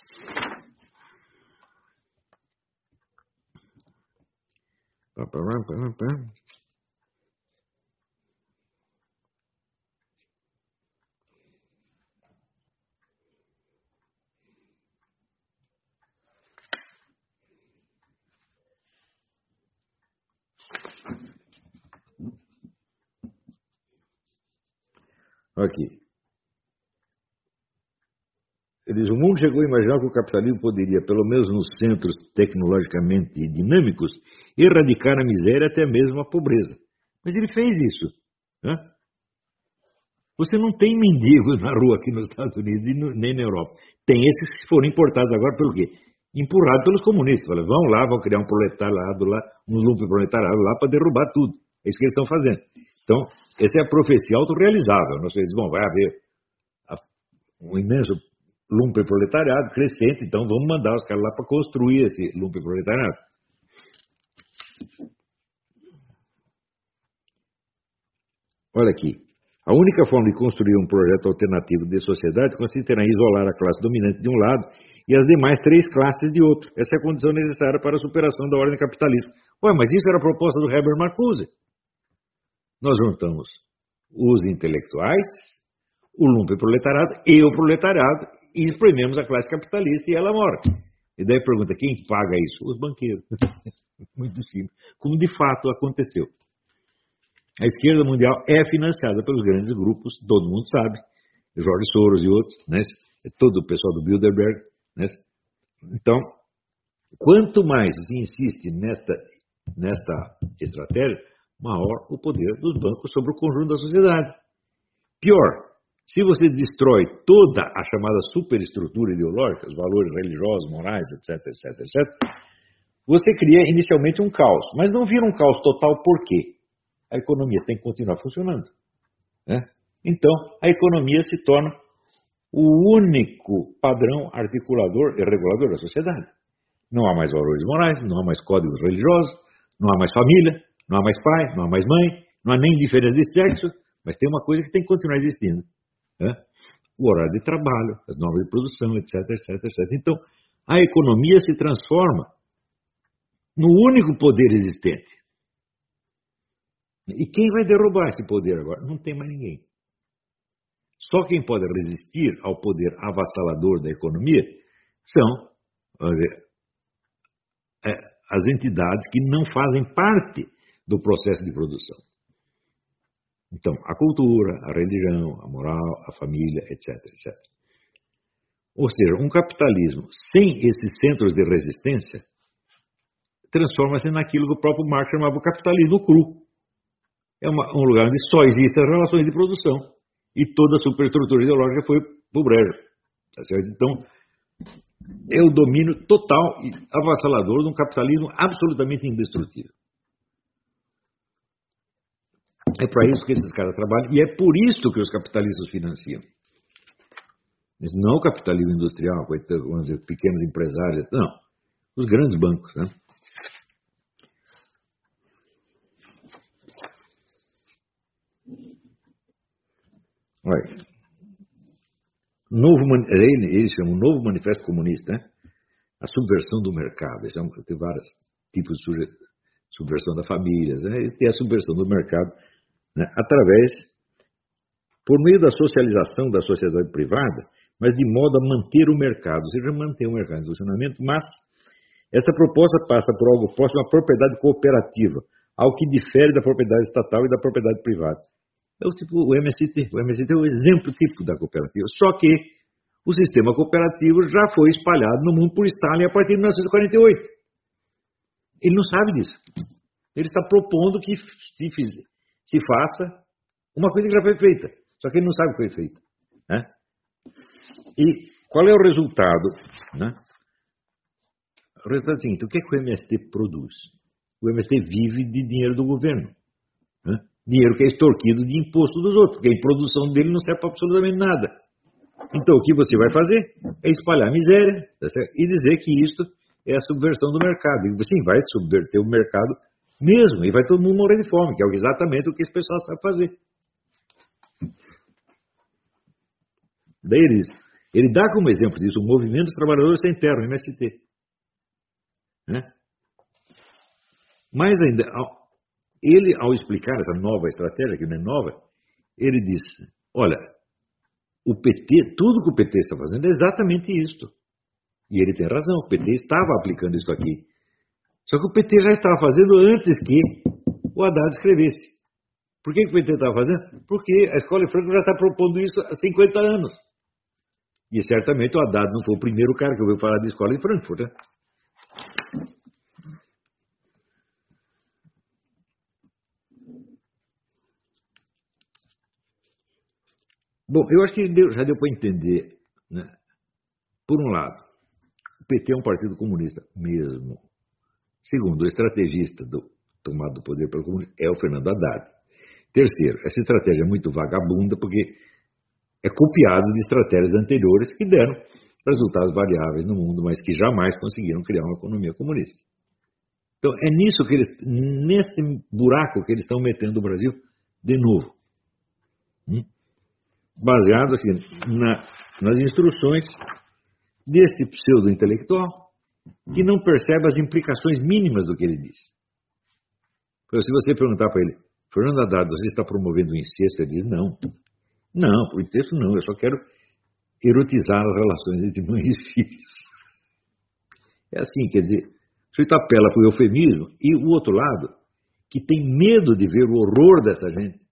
Aqui. Ele diz, o mundo chegou a imaginar que o capitalismo poderia, pelo menos nos centros tecnologicamente dinâmicos, erradicar a miséria até mesmo a pobreza. Mas ele fez isso. Né? Você não tem mendigos na rua aqui nos Estados Unidos e nem na Europa. Tem esses que foram importados agora pelo quê? Empurrados pelos comunistas. Fala, vão lá, vão criar um proletariado lá, um lumpenproletariado lá para derrubar tudo. É isso que eles estão fazendo. Então, essa é a profecia autorrealizável. Nós dizemos, bom, vai haver um imenso lumpenproletariado crescente, então vamos mandar os caras lá para construir esse lumpenproletariado. Olha aqui. A única forma de construir um projeto alternativo de sociedade consistirá em isolar a classe dominante de um lado e as demais três classes de outro. Essa é a condição necessária para a superação da ordem capitalista. Ué, mas isso era a proposta do Herbert Marcuse. Nós juntamos os intelectuais, o lumpenproletariado e o proletariado e esprememos a classe capitalista e ela morre. E daí pergunta, quem paga isso? Os banqueiros. Muito simples. Como de fato aconteceu. A esquerda mundial é financiada pelos grandes grupos, todo mundo sabe, George Soros e outros, né? Todo o pessoal do Bilderberg. Né? Então, quanto mais se insiste nesta estratégia, maior o poder dos bancos sobre o conjunto da sociedade. Pior, se você destrói toda a chamada superestrutura ideológica, os valores religiosos, morais, etc., etc., etc., você cria inicialmente um caos, mas não vira um caos total por quê? A economia tem que continuar funcionando. Né? Então, a economia se torna o único padrão articulador e regulador da sociedade. Não há mais valores morais, não há mais códigos religiosos, não há mais família, não há mais pai, não há mais mãe, não há nem diferença de sexo, mas tem uma coisa que tem que continuar existindo. Né? O horário de trabalho, as normas de produção, etc., etc., etc. Então, a economia se transforma no único poder existente. E quem vai derrubar esse poder agora? Não tem mais ninguém. Só quem pode resistir ao poder avassalador da economia são, vamos dizer, as entidades que não fazem parte do processo de produção. Então, a cultura, a religião, a moral, a família, etc., etc. Ou seja, um capitalismo sem esses centros de resistência transforma-se naquilo que o próprio Marx chamava o capitalismo cru. É um lugar onde só existem as relações de produção e toda a superestrutura ideológica foi pro brejo. Tá certo? Então, é o domínio total e avassalador de um capitalismo absolutamente indestrutível. É para isso que esses caras trabalham e é por isso que os capitalistas financiam. Não o capitalismo industrial, vamos dizer, pequenos empresários, não. Os grandes bancos, né? Olha, eles chamam Novo Manifesto Comunista, né? A subversão do mercado. Tem vários tipos de subversão da família, né? E tem a subversão do mercado, né? Por meio da socialização da sociedade privada, mas de modo a manter o mercado, ou seja, manter o mercado em funcionamento, mas essa proposta passa por algo próximo à propriedade cooperativa, algo que difere da propriedade estatal e da propriedade privada. É o MST. O MST é o exemplo típico da cooperativa. Só que o sistema cooperativo já foi espalhado no mundo por Stalin a partir de 1948. Ele não sabe disso. Ele está propondo que se faça uma coisa que já foi feita. Só que ele não sabe o que foi feito. Né? E qual é o resultado? Né? O resultado é o seguinte: o que é que o MST produz? O MST vive de dinheiro do governo. Né? Dinheiro que é extorquido de imposto dos outros, porque a produção dele não serve para absolutamente nada. Então, o que você vai fazer é espalhar a miséria, tá certo? E dizer que isso é a subversão do mercado. E sim, vai subverter o mercado mesmo, e vai todo mundo morrer de fome, que é exatamente o que esse pessoal sabe fazer. Daí ele dá como exemplo disso o Movimento dos Trabalhadores Sem Terra, o MST. Né? Mais ainda, ele, ao explicar essa nova estratégia, que não é nova, ele disse, olha, o PT, tudo que o PT está fazendo é exatamente isto. E ele tem razão, o PT estava aplicando isso aqui. Só que o PT já estava fazendo antes que o Haddad escrevesse. Por que o PT estava fazendo? Porque a Escola de Frankfurt já está propondo isso há 50 anos. E certamente o Haddad não foi o primeiro cara que ouviu falar de Escola de Frankfurt, né? Bom, eu acho que já deu para entender, né? Por um lado, o PT é um partido comunista mesmo. Segundo, o estrategista tomado do poder pelo comunismo é o Fernando Haddad. Terceiro, essa estratégia é muito vagabunda porque é copiado de estratégias anteriores que deram resultados variáveis no mundo, mas que jamais conseguiram criar uma economia comunista. Então, é nisso que nesse buraco que eles estão metendo o Brasil de novo. Baseado assim, nas instruções deste pseudo-intelectual que não percebe as implicações mínimas do que ele diz. Então, se você perguntar para ele, Fernando Haddad, você está promovendo o incesto? Ele diz, não. Não, o incesto não, eu só quero erotizar as relações entre mãe e filhos. É assim, quer dizer, o sujeito apela para o eufemismo e o outro lado, que tem medo de ver o horror dessa gente,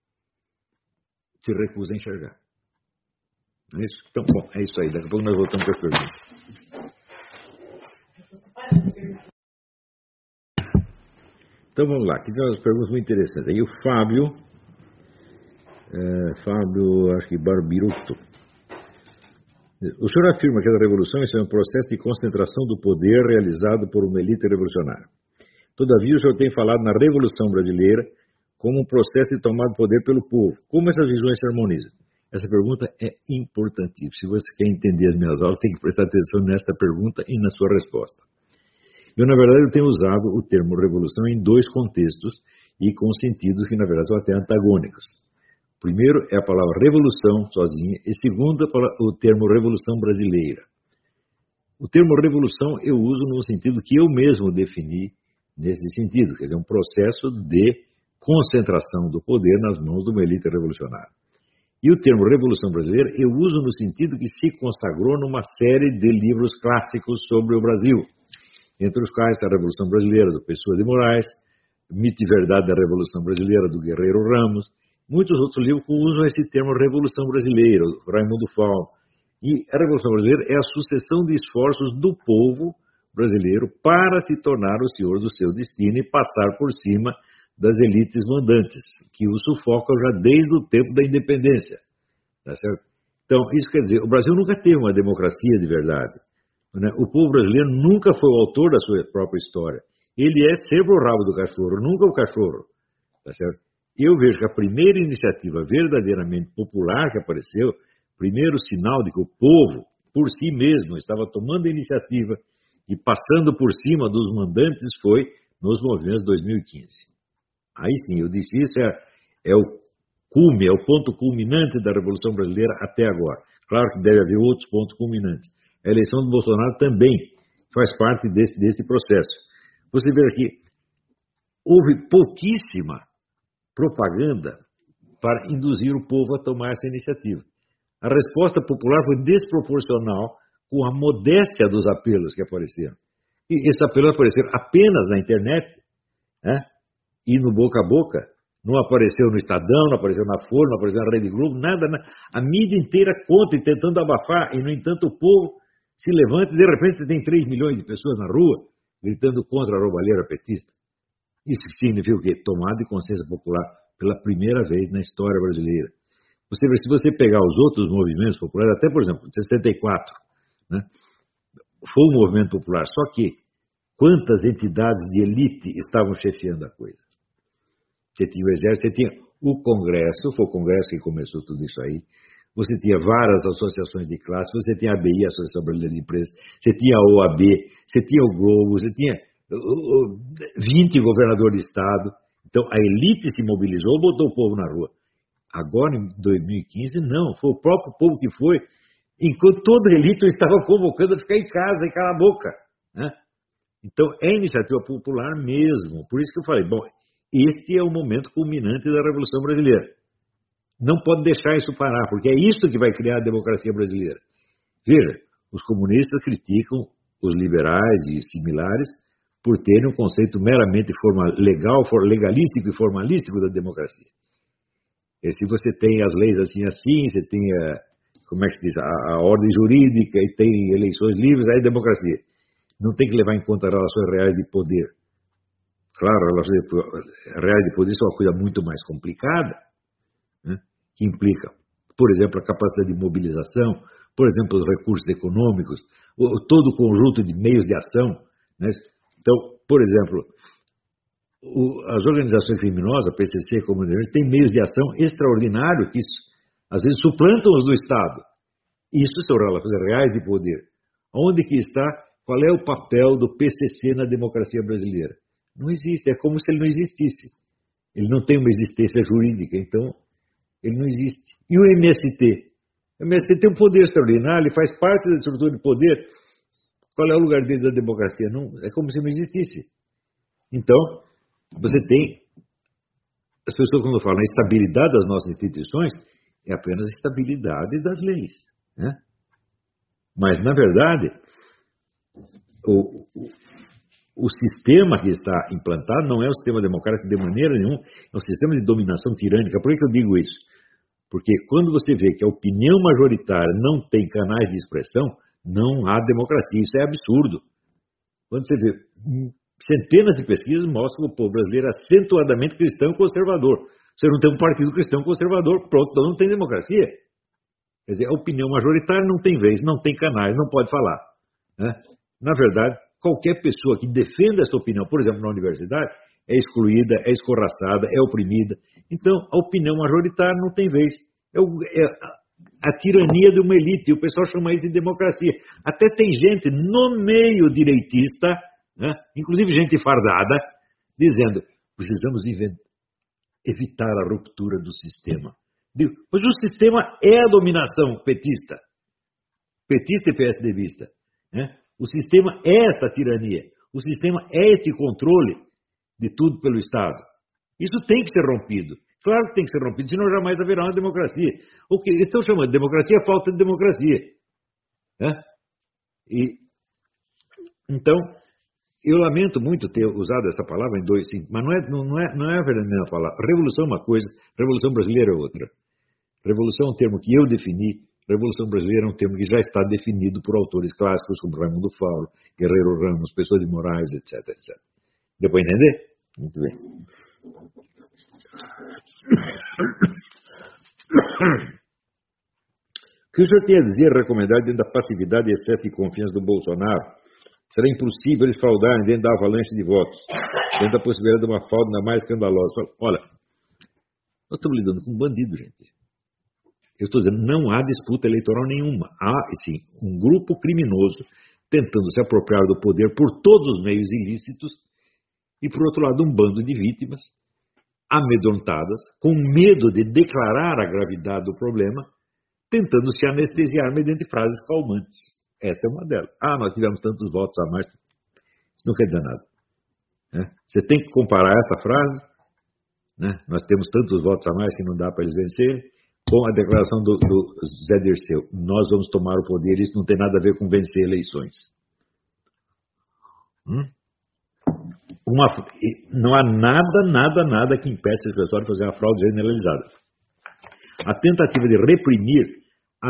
se recusa a enxergar. Não é isso? Então, bom, é isso aí. Daqui a pouco nós voltamos para as perguntas. Então vamos lá, aqui tem umas perguntas muito interessantes. Aí o Fábio, acho que Barbiroto. O senhor afirma que a revolução é um processo de concentração do poder realizado por uma elite revolucionária. Todavia, o senhor tem falado na Revolução Brasileira como um processo de tomada de poder pelo povo. Como essas visões se harmonizam? Essa pergunta é importantíssima. Se você quer entender as minhas aulas, tem que prestar atenção nesta pergunta e na sua resposta. Eu, na verdade, tenho usado o termo revolução em dois contextos e com sentidos que, na verdade, são até antagônicos. Primeiro é a palavra revolução sozinha e segundo o termo revolução brasileira. O termo revolução eu uso no sentido que eu mesmo defini nesse sentido, quer dizer, um processo de concentração do poder nas mãos de uma elite revolucionária. E o termo revolução brasileira eu uso no sentido que se consagrou numa série de livros clássicos sobre o Brasil, entre os quais a Revolução Brasileira, do Pessoa de Moraes, Mito e Verdade da Revolução Brasileira, do Guerreiro Ramos, muitos outros livros que usam esse termo Revolução Brasileira, Raimundo Faul. E a Revolução Brasileira é a sucessão de esforços do povo brasileiro para se tornar o senhor do seu destino e passar por cima das elites mandantes, que o sufocam já desde o tempo da independência. Tá certo? Então, isso quer dizer, o Brasil nunca teve uma democracia de verdade. Né? O povo brasileiro nunca foi o autor da sua própria história. Ele é sempre o rabo do cachorro, nunca o cachorro. Tá certo? Eu vejo que a primeira iniciativa verdadeiramente popular que apareceu, primeiro sinal de que o povo, por si mesmo, estava tomando a iniciativa e passando por cima dos mandantes, foi nos movimentos de 2015. Aí sim, eu disse, isso é o cume, é o ponto culminante da Revolução Brasileira até agora. Claro que deve haver outros pontos culminantes. A eleição do Bolsonaro também faz parte desse processo. Você vê aqui, houve pouquíssima propaganda para induzir o povo a tomar essa iniciativa. A resposta popular foi desproporcional com a modéstia dos apelos que apareceram. E esses apelos apareceram apenas na internet, né? E no boca a boca. Não apareceu no Estadão, não apareceu na Folha, não apareceu na Rede Globo, nada. A mídia inteira conta e tentando abafar, e no entanto o povo se levanta e de repente você tem 3 milhões de pessoas na rua gritando contra a roubalheira petista. Isso significa o quê? Tomada de consciência popular pela primeira vez na história brasileira. Você vê, se você pegar os outros movimentos populares, até por exemplo, 64, né, foi um movimento popular, só que quantas entidades de elite estavam chefiando a coisa? Você tinha o Exército, você tinha o Congresso, foi o Congresso que começou tudo isso aí, você tinha várias associações de classe, você tinha a ABI, a Associação Brasileira de Empresas, você tinha a OAB, você tinha o Globo, você tinha 20 governadores de Estado. Então, a elite se mobilizou, botou o povo na rua. Agora, em 2015, não. Foi o próprio povo que foi, enquanto toda a elite estava convocando a ficar em casa e calar a boca. Né? Então, é iniciativa popular mesmo. Por isso que eu falei, bom, este é o momento culminante da Revolução Brasileira. Não pode deixar isso parar, porque é isso que vai criar a democracia brasileira. Veja, os comunistas criticam os liberais e similares por terem um conceito meramente legalístico e formalístico da democracia. E se você tem as leis assim, você tem como é que se diz, a ordem jurídica e tem eleições livres, aí é democracia. Não tem que levar em conta relações reais de poder. Claro, relações reais de poder são uma coisa muito mais complicada, né, que implica, por exemplo, a capacidade de mobilização, por exemplo, os recursos econômicos, todo o conjunto de meios de ação. Né? Então, por exemplo, as organizações criminosas, PCC, Comunidade, têm meios de ação extraordinários que, às vezes, suplantam os do Estado. Isso são relações reais de poder. Onde que está, qual é o papel do PCC na democracia brasileira? Não existe, é como se ele não existisse. Ele não tem uma existência jurídica, então ele não existe. E o MST? O MST tem um poder extraordinário, ele faz parte da estrutura de poder. Qual é o lugar dele da democracia? Não, é como se não existisse. Então, você tem... As pessoas, quando falam a estabilidade das nossas instituições, é apenas a estabilidade das leis. Né? Mas, na verdade, o, o sistema que está implantado não é um sistema democrático de maneira nenhuma, é um sistema de dominação tirânica. Por que eu digo isso? Porque quando você vê que a opinião majoritária não tem canais de expressão, não há democracia. Isso é absurdo. Quando você vê centenas de pesquisas mostram que o povo brasileiro é acentuadamente cristão conservador. Você não tem um partido cristão conservador, pronto, então não tem democracia. Quer dizer, a opinião majoritária não tem vez, não tem canais, não pode falar. Né? Na verdade, qualquer pessoa que defenda essa opinião, por exemplo, na universidade, é excluída, é escorraçada, é oprimida. Então, a opinião majoritária não tem vez. É a tirania de uma elite, e o pessoal chama isso de democracia. Até tem gente no meio direitista, né, inclusive gente fardada, dizendo, precisamos evitar a ruptura do sistema. Digo, pois o sistema é a dominação petista e PSDBista. Né? O sistema é essa tirania. O sistema é esse controle de tudo pelo Estado. Isso tem que ser rompido. Claro que tem que ser rompido, senão jamais haverá uma democracia. O que eles estão chamando de democracia é falta de democracia. Né? Então, eu lamento muito ter usado essa palavra em 2.5, mas não é a verdadeira palavra. Revolução é uma coisa, Revolução Brasileira é outra. Revolução é um termo que eu defini, Revolução Brasileira é um termo que já está definido por autores clássicos como Raimundo Fauro, Guerreiro Ramos, Pessoa de Moraes, etc, etc. Deu para entender? Muito bem. O que o senhor tem a dizer, recomendar dentro da passividade e excesso de confiança do Bolsonaro? Será impossível eles fraudarem dentro da avalanche de votos, dentro da possibilidade de uma fraude ainda mais escandalosa. Olha, nós estamos lidando com um bandido, gente. Eu estou dizendo, não há disputa eleitoral nenhuma. Há, sim, um grupo criminoso tentando se apropriar do poder por todos os meios ilícitos e, por outro lado, um bando de vítimas amedrontadas, com medo de declarar a gravidade do problema, tentando se anestesiar mediante frases calmantes. Essa é uma delas. Nós tivemos tantos votos a mais. Isso não quer dizer nada. Né? Você tem que comparar essa frase, né? Nós temos tantos votos a mais que não dá para eles vencerem, com a declaração do Zé Dirceu. Nós vamos tomar o poder, isso não tem nada a ver com vencer eleições. Não há nada que impeça esse pessoal de fazer uma fraude generalizada. A tentativa de reprimir a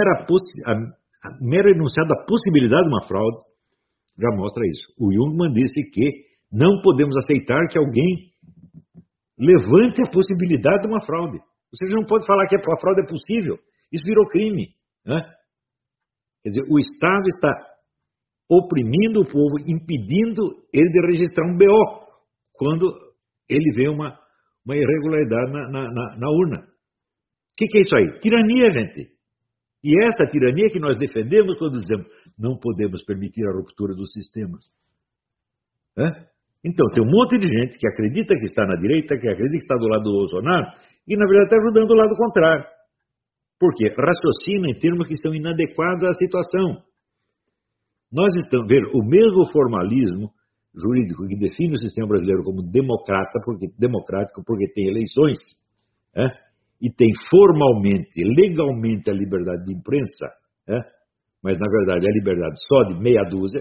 mera enunciado da possibilidade de uma fraude já mostra isso. O Jungmann disse que não podemos aceitar que alguém levante a possibilidade de uma fraude. Você não pode falar que a fraude é possível. Isso virou crime. Né? Quer dizer, o Estado está oprimindo o povo, impedindo ele de registrar um BO quando ele vê uma irregularidade na urna. O que é isso aí? Tirania, gente. E essa tirania que nós defendemos quando dizemos não podemos permitir a ruptura dos sistemas. Então, tem um monte de gente que acredita que está na direita, que acredita que está do lado do Bolsonaro, e na verdade está ajudando o lado contrário. Por quê? Raciocina em termos que são inadequados à situação. Nós estamos vendo o mesmo formalismo jurídico que define o sistema brasileiro como democrático porque tem eleições, e tem formalmente, legalmente a liberdade de imprensa, mas na verdade é a liberdade só de meia dúzia.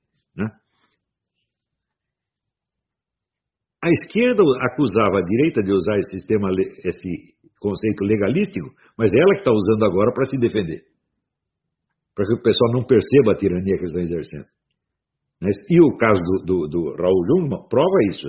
A esquerda acusava a direita de usar esse conceito legalístico, mas é ela que está usando agora para se defender. Para que o pessoal não perceba a tirania que eles estão exercendo. E o caso do Raul Jungmann prova isso.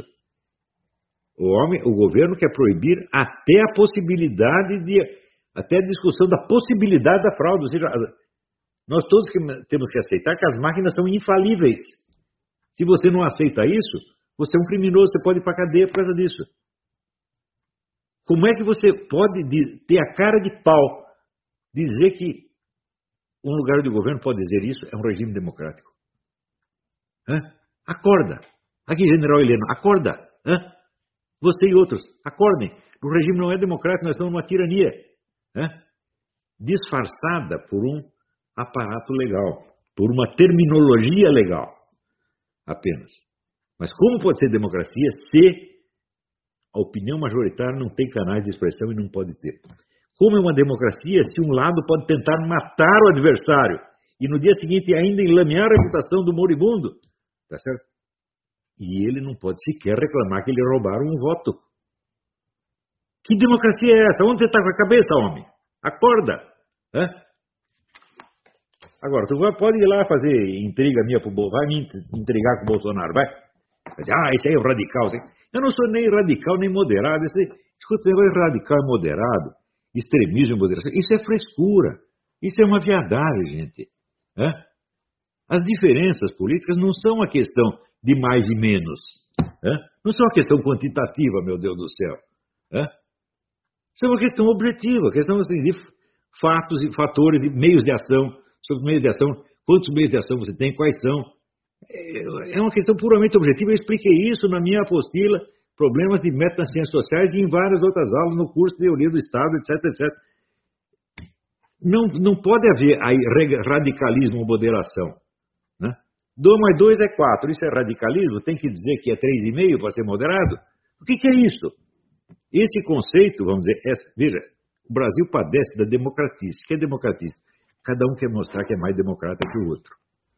O governo quer proibir até a possibilidade até a discussão da possibilidade da fraude. Ou seja, nós todos temos que aceitar que as máquinas são infalíveis. Se você não aceita isso, você é um criminoso, você pode ir para a cadeia por causa disso. Como é que você pode ter a cara de pau dizer que um lugar de governo pode dizer isso? É um regime democrático. Acorda. Aqui, general Heleno, acorda. Você e outros, acordem. O regime não é democrático, nós estamos numa tirania. Disfarçada por um aparato legal, por uma terminologia legal. Apenas. Mas como pode ser democracia se a opinião majoritária não tem canais de expressão e não pode ter? Como é uma democracia se um lado pode tentar matar o adversário e no dia seguinte ainda enlamear a reputação do moribundo. Tá certo? E ele não pode sequer reclamar que lhe roubaram um voto. Que democracia é essa? Onde você está com a cabeça, homem? Acorda! Hã? Agora, tu pode ir lá fazer intriga minha pro Bolsonaro, vai me intrigar com o Bolsonaro, vai? Esse aí é o radical. Eu não sou nem radical nem moderado. Escuta, você vai radical e moderado, extremismo e moderação. Isso é frescura. Isso é uma viadagem, gente. Hã? As diferenças políticas não são uma questão de mais e menos. Hã? Não são uma questão quantitativa, meu Deus do céu. Hã? Isso é uma questão objetiva, questão assim, de fatos e fatores, de meios de ação, sobre meios de ação, quantos meios de ação você tem, quais são. É uma questão puramente objetiva. Eu expliquei isso na minha apostila, Problemas de Método nas Ciências Sociais, e em várias outras aulas, no curso de Teoria do Estado, etc, etc. Não pode haver aí radicalismo ou moderação. Né? 2 mais 2 é 4. Isso é radicalismo? Tem que dizer que é 3,5 para ser moderado? O que é isso? Esse conceito, vamos dizer, veja, o Brasil padece da democratice. O que é democratice? Cada um quer mostrar que é mais democrata que o outro.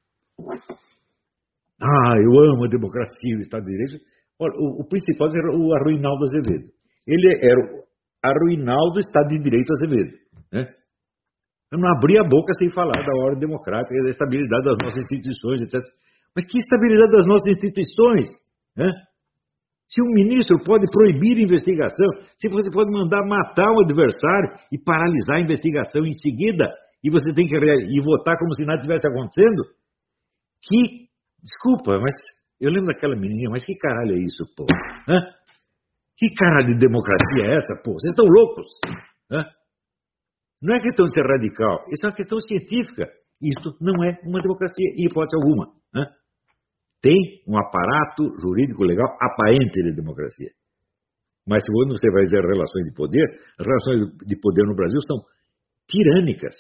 Eu amo a democracia, o Estado de Direito. Olha, o principal era o Arruinaldo Azevedo. Ele era o Arruinaldo Estado de Direito Azevedo. Né? Eu não abria a boca sem falar da ordem democrática, da estabilidade das nossas instituições, etc. Mas que estabilidade das nossas instituições? Né? Se um ministro pode proibir investigação, se você pode mandar matar o adversário e paralisar a investigação em seguida, e você tem que votar como se nada tivesse acontecendo, desculpa, mas eu lembro daquela menininha, mas que caralho é isso, pô? Hã? Que caralho de democracia é essa, pô? Vocês estão loucos? Hã? Não é questão de ser radical, isso é uma questão científica. Isso não é uma democracia, em hipótese alguma. Hã? Tem um aparato jurídico legal aparente de democracia. Mas quando você vai dizer relações de poder, as relações de poder no Brasil são tirânicas.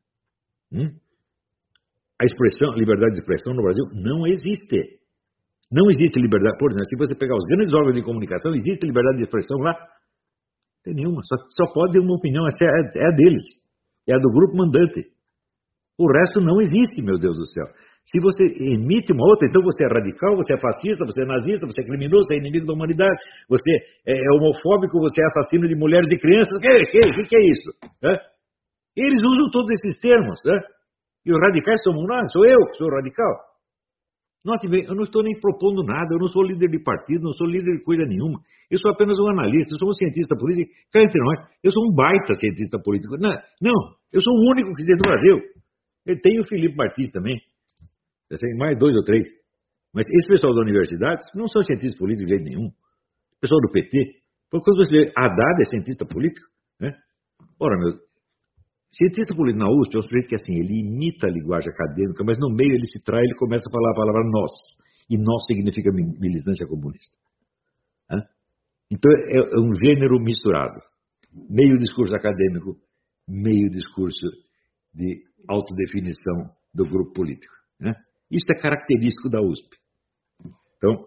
A liberdade de expressão no Brasil não existe. Não existe liberdade. Por exemplo, se você pegar os grandes órgãos de comunicação, existe liberdade de expressão lá? Não tem nenhuma. Só pode ter uma opinião, essa é a deles. É a do grupo mandante. O resto não existe, meu Deus do céu. Se você emite uma outra, então você é radical, você é fascista, você é nazista, você é criminoso, você é inimigo da humanidade, você é homofóbico, você é assassino de mulheres e crianças. O que é isso? Eles usam todos esses termos. E os radicais somos nós, sou eu que sou radical. Note bem, eu não estou nem propondo nada, eu não sou líder de partido, não sou líder de coisa nenhuma. Eu sou apenas um analista, eu sou um cientista político. Cá entre nós, eu sou um baita cientista político. Não, eu sou o único que existe no Brasil. Eu tenho o Felipe Martins também. Mais 2 ou 3. Mas esse pessoal da universidade não são cientistas políticos de jeito nenhum. O pessoal do PT. Porque quando você vê, Haddad é cientista político. Né? Ora, meu, cientista político na USP é um sujeito que assim, ele imita a linguagem acadêmica, mas no meio ele se trai, ele começa a falar a palavra nós. E nós significa militância comunista. Então é um gênero misturado. Meio discurso acadêmico, meio discurso de autodefinição do grupo político. Né? Isso é característico da USP. Então,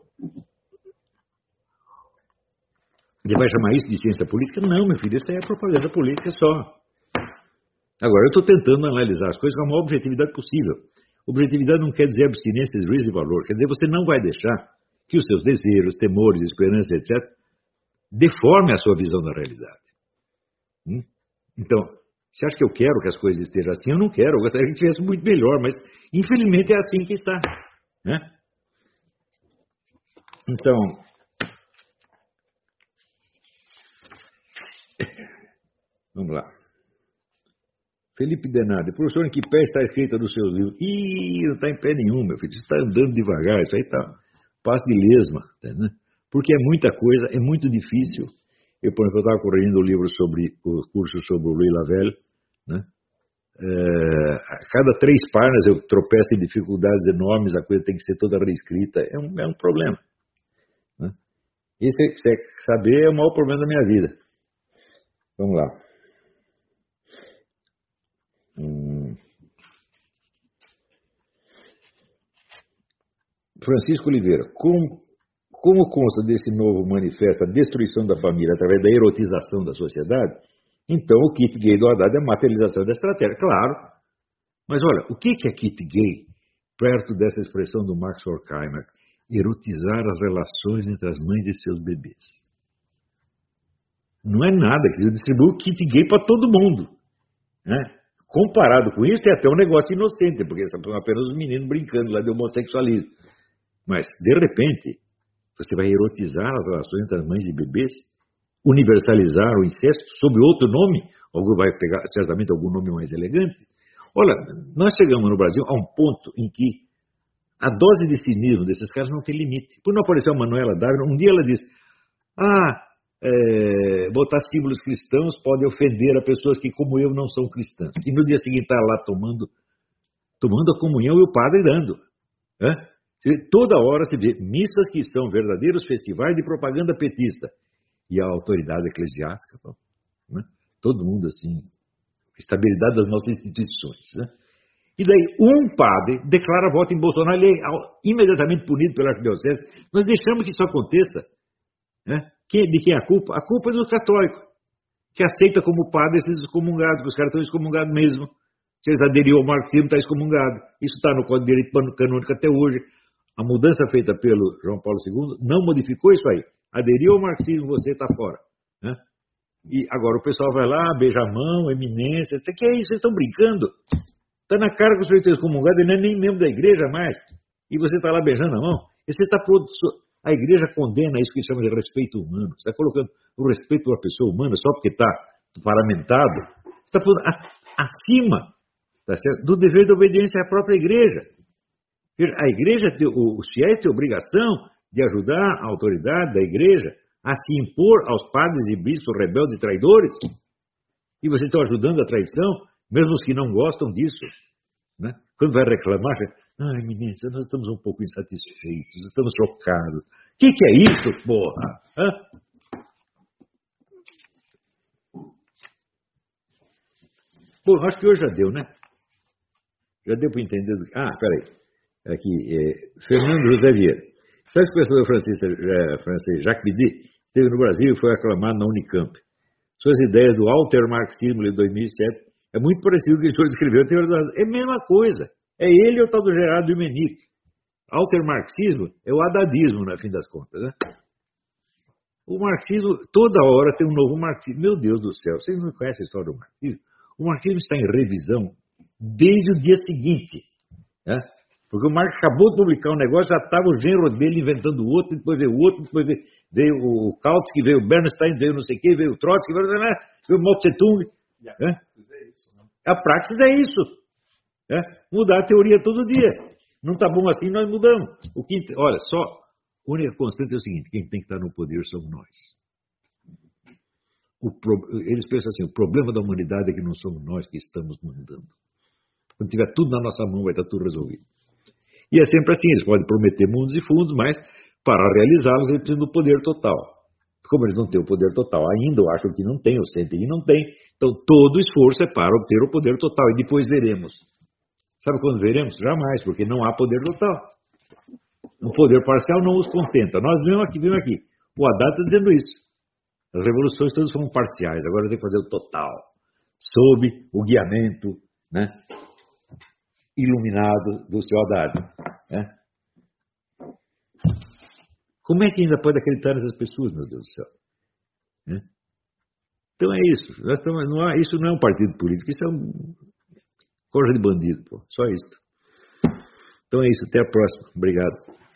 você vai chamar isso de ciência política? Não, meu filho, isso é propaganda política só. Agora, eu estou tentando analisar as coisas com a maior objetividade possível. Objetividade não quer dizer abstinência de juízo de valor, quer dizer, você não vai deixar que os seus desejos, temores, esperanças, etc., deformem a sua visão da realidade. Então, você acha que eu quero que as coisas estejam assim? Eu não quero, eu gostaria que estivesse muito melhor, mas infelizmente é assim que está. Né? Então, vamos lá. Felipe Denardi, professor, em que pé está escrita nos seus livros? Não está em pé nenhum, meu filho, você está andando devagar, isso aí está passo de lesma, né? Porque é muita coisa, é muito difícil. Eu, por exemplo, estava correndo o livro sobre o curso sobre o Louis Lavelle, né? A cada 3 páginas eu tropeço em dificuldades enormes, a coisa tem que ser toda reescrita, é um problema. Né? E se você saber, é o maior problema da minha vida. Vamos lá. Francisco Oliveira, como consta desse novo manifesto a destruição da família através da erotização da sociedade, então o kit gay do Haddad é a materialização da estratégia. Claro, Mas olha, o que é kit gay perto dessa expressão do Max Horkheimer? Erotizar as relações entre as mães e seus bebês. Não é nada, eu distribuo kit gay para todo mundo. Né? Comparado com isso, é até um negócio inocente, porque são apenas os meninos brincando lá de homossexualismo. Mas, de repente, você vai erotizar as relações entre as mães e bebês, universalizar o incesto sob outro nome, algum vai pegar certamente algum nome mais elegante. Olha, nós chegamos no Brasil a um ponto em que a dose de cinismo desses caras não tem limite. Por não aparecer a Manuela Dávila, um dia ela disse, botar símbolos cristãos pode ofender a pessoas que, como eu, não são cristãs. E no dia seguinte está lá tomando a comunhão e o padre dando. Toda hora se vê missas que são verdadeiros festivais de propaganda petista. E a autoridade eclesiástica, né? Todo mundo assim, estabilidade das nossas instituições. Né? E daí um padre declara voto em Bolsonaro, ele é imediatamente punido pela arquidiocese. Nós deixamos que isso aconteça. Né? De quem é a culpa? A culpa é dos católicos, que aceita como padre esses excomungados, que os caras estão excomungados mesmo. Se eles aderiram ao marxismo, está excomungado. Isso está no Código de Direito Canônico até hoje. A mudança feita pelo João Paulo II não modificou isso aí. Aderiu ao marxismo, você está fora. Né? E agora o pessoal vai lá, beija a mão, eminência, o que é isso? Vocês estão brincando? Está na cara que o senhor está excomungado, ele não é nem membro da igreja mais. E você está lá beijando a mão. E você está a igreja condena isso que chama de respeito humano. Você está colocando o respeito para a pessoa humana só porque está paramentado. Você está pondo acima, tá certo, do dever de obediência à própria igreja. A igreja, os fiéis têm obrigação de ajudar a autoridade da igreja a se impor aos padres e bispos rebeldes e traidores. E vocês estão ajudando a traição, mesmo os que não gostam disso. Né? Quando vai reclamar, meninos, nós estamos um pouco insatisfeitos, estamos chocados. O que é isso, porra? Bom, acho que hoje já deu, né? Já deu para entender. Peraí. Aqui, Fernando José Vieira. Sabe que o professor francês Jacques Bidet esteve no Brasil e foi aclamado na Unicamp. Suas ideias do altermarxismo de 2007 é muito parecido com o que o senhor escreveu. É a mesma coisa. É ele ou o tal do Gerardo Imenic. Altermarxismo é o hadadismo, no fim das contas. Né? O marxismo, toda hora tem um novo marxismo. Meu Deus do céu, vocês não conhecem a história do marxismo? O marxismo está em revisão desde o dia seguinte. Né? Porque o Marx acabou de publicar um negócio, já estava o genro dele inventando o outro, depois veio o outro, depois veio o Kautsky, veio o Bernstein, veio não sei quem, veio o Trotsky, veio o Mao Tse Tung. A praxis é isso. Mudar a teoria todo dia. Não está bom assim, nós mudamos. Olha, só, a única constante é o seguinte, quem tem que estar no poder somos nós. Eles pensam assim, o problema da humanidade é que não somos nós que estamos mandando. Quando tiver tudo na nossa mão, vai estar tudo resolvido. E é sempre assim, eles podem prometer mundos e fundos, mas para realizá-los eles precisam do poder total. Como eles não têm o poder total ainda, eu acho que não tem, eu sentem que não tem, então todo esforço é para obter o poder total, e depois veremos. Sabe quando veremos? Jamais, porque não há poder total. Um poder parcial não os contenta. Nós vimos aqui. O Haddad está dizendo isso. As revoluções todas foram parciais, agora tem que fazer o total, sob o guiamento, né, iluminado do seu Haddad. Né? Como é que ainda pode acreditar nessas pessoas, meu Deus do céu? Né? Então é isso. Isso não é um partido político, isso é corja de bandido, pô. Só isso. Então é isso. Até a próxima. Obrigado.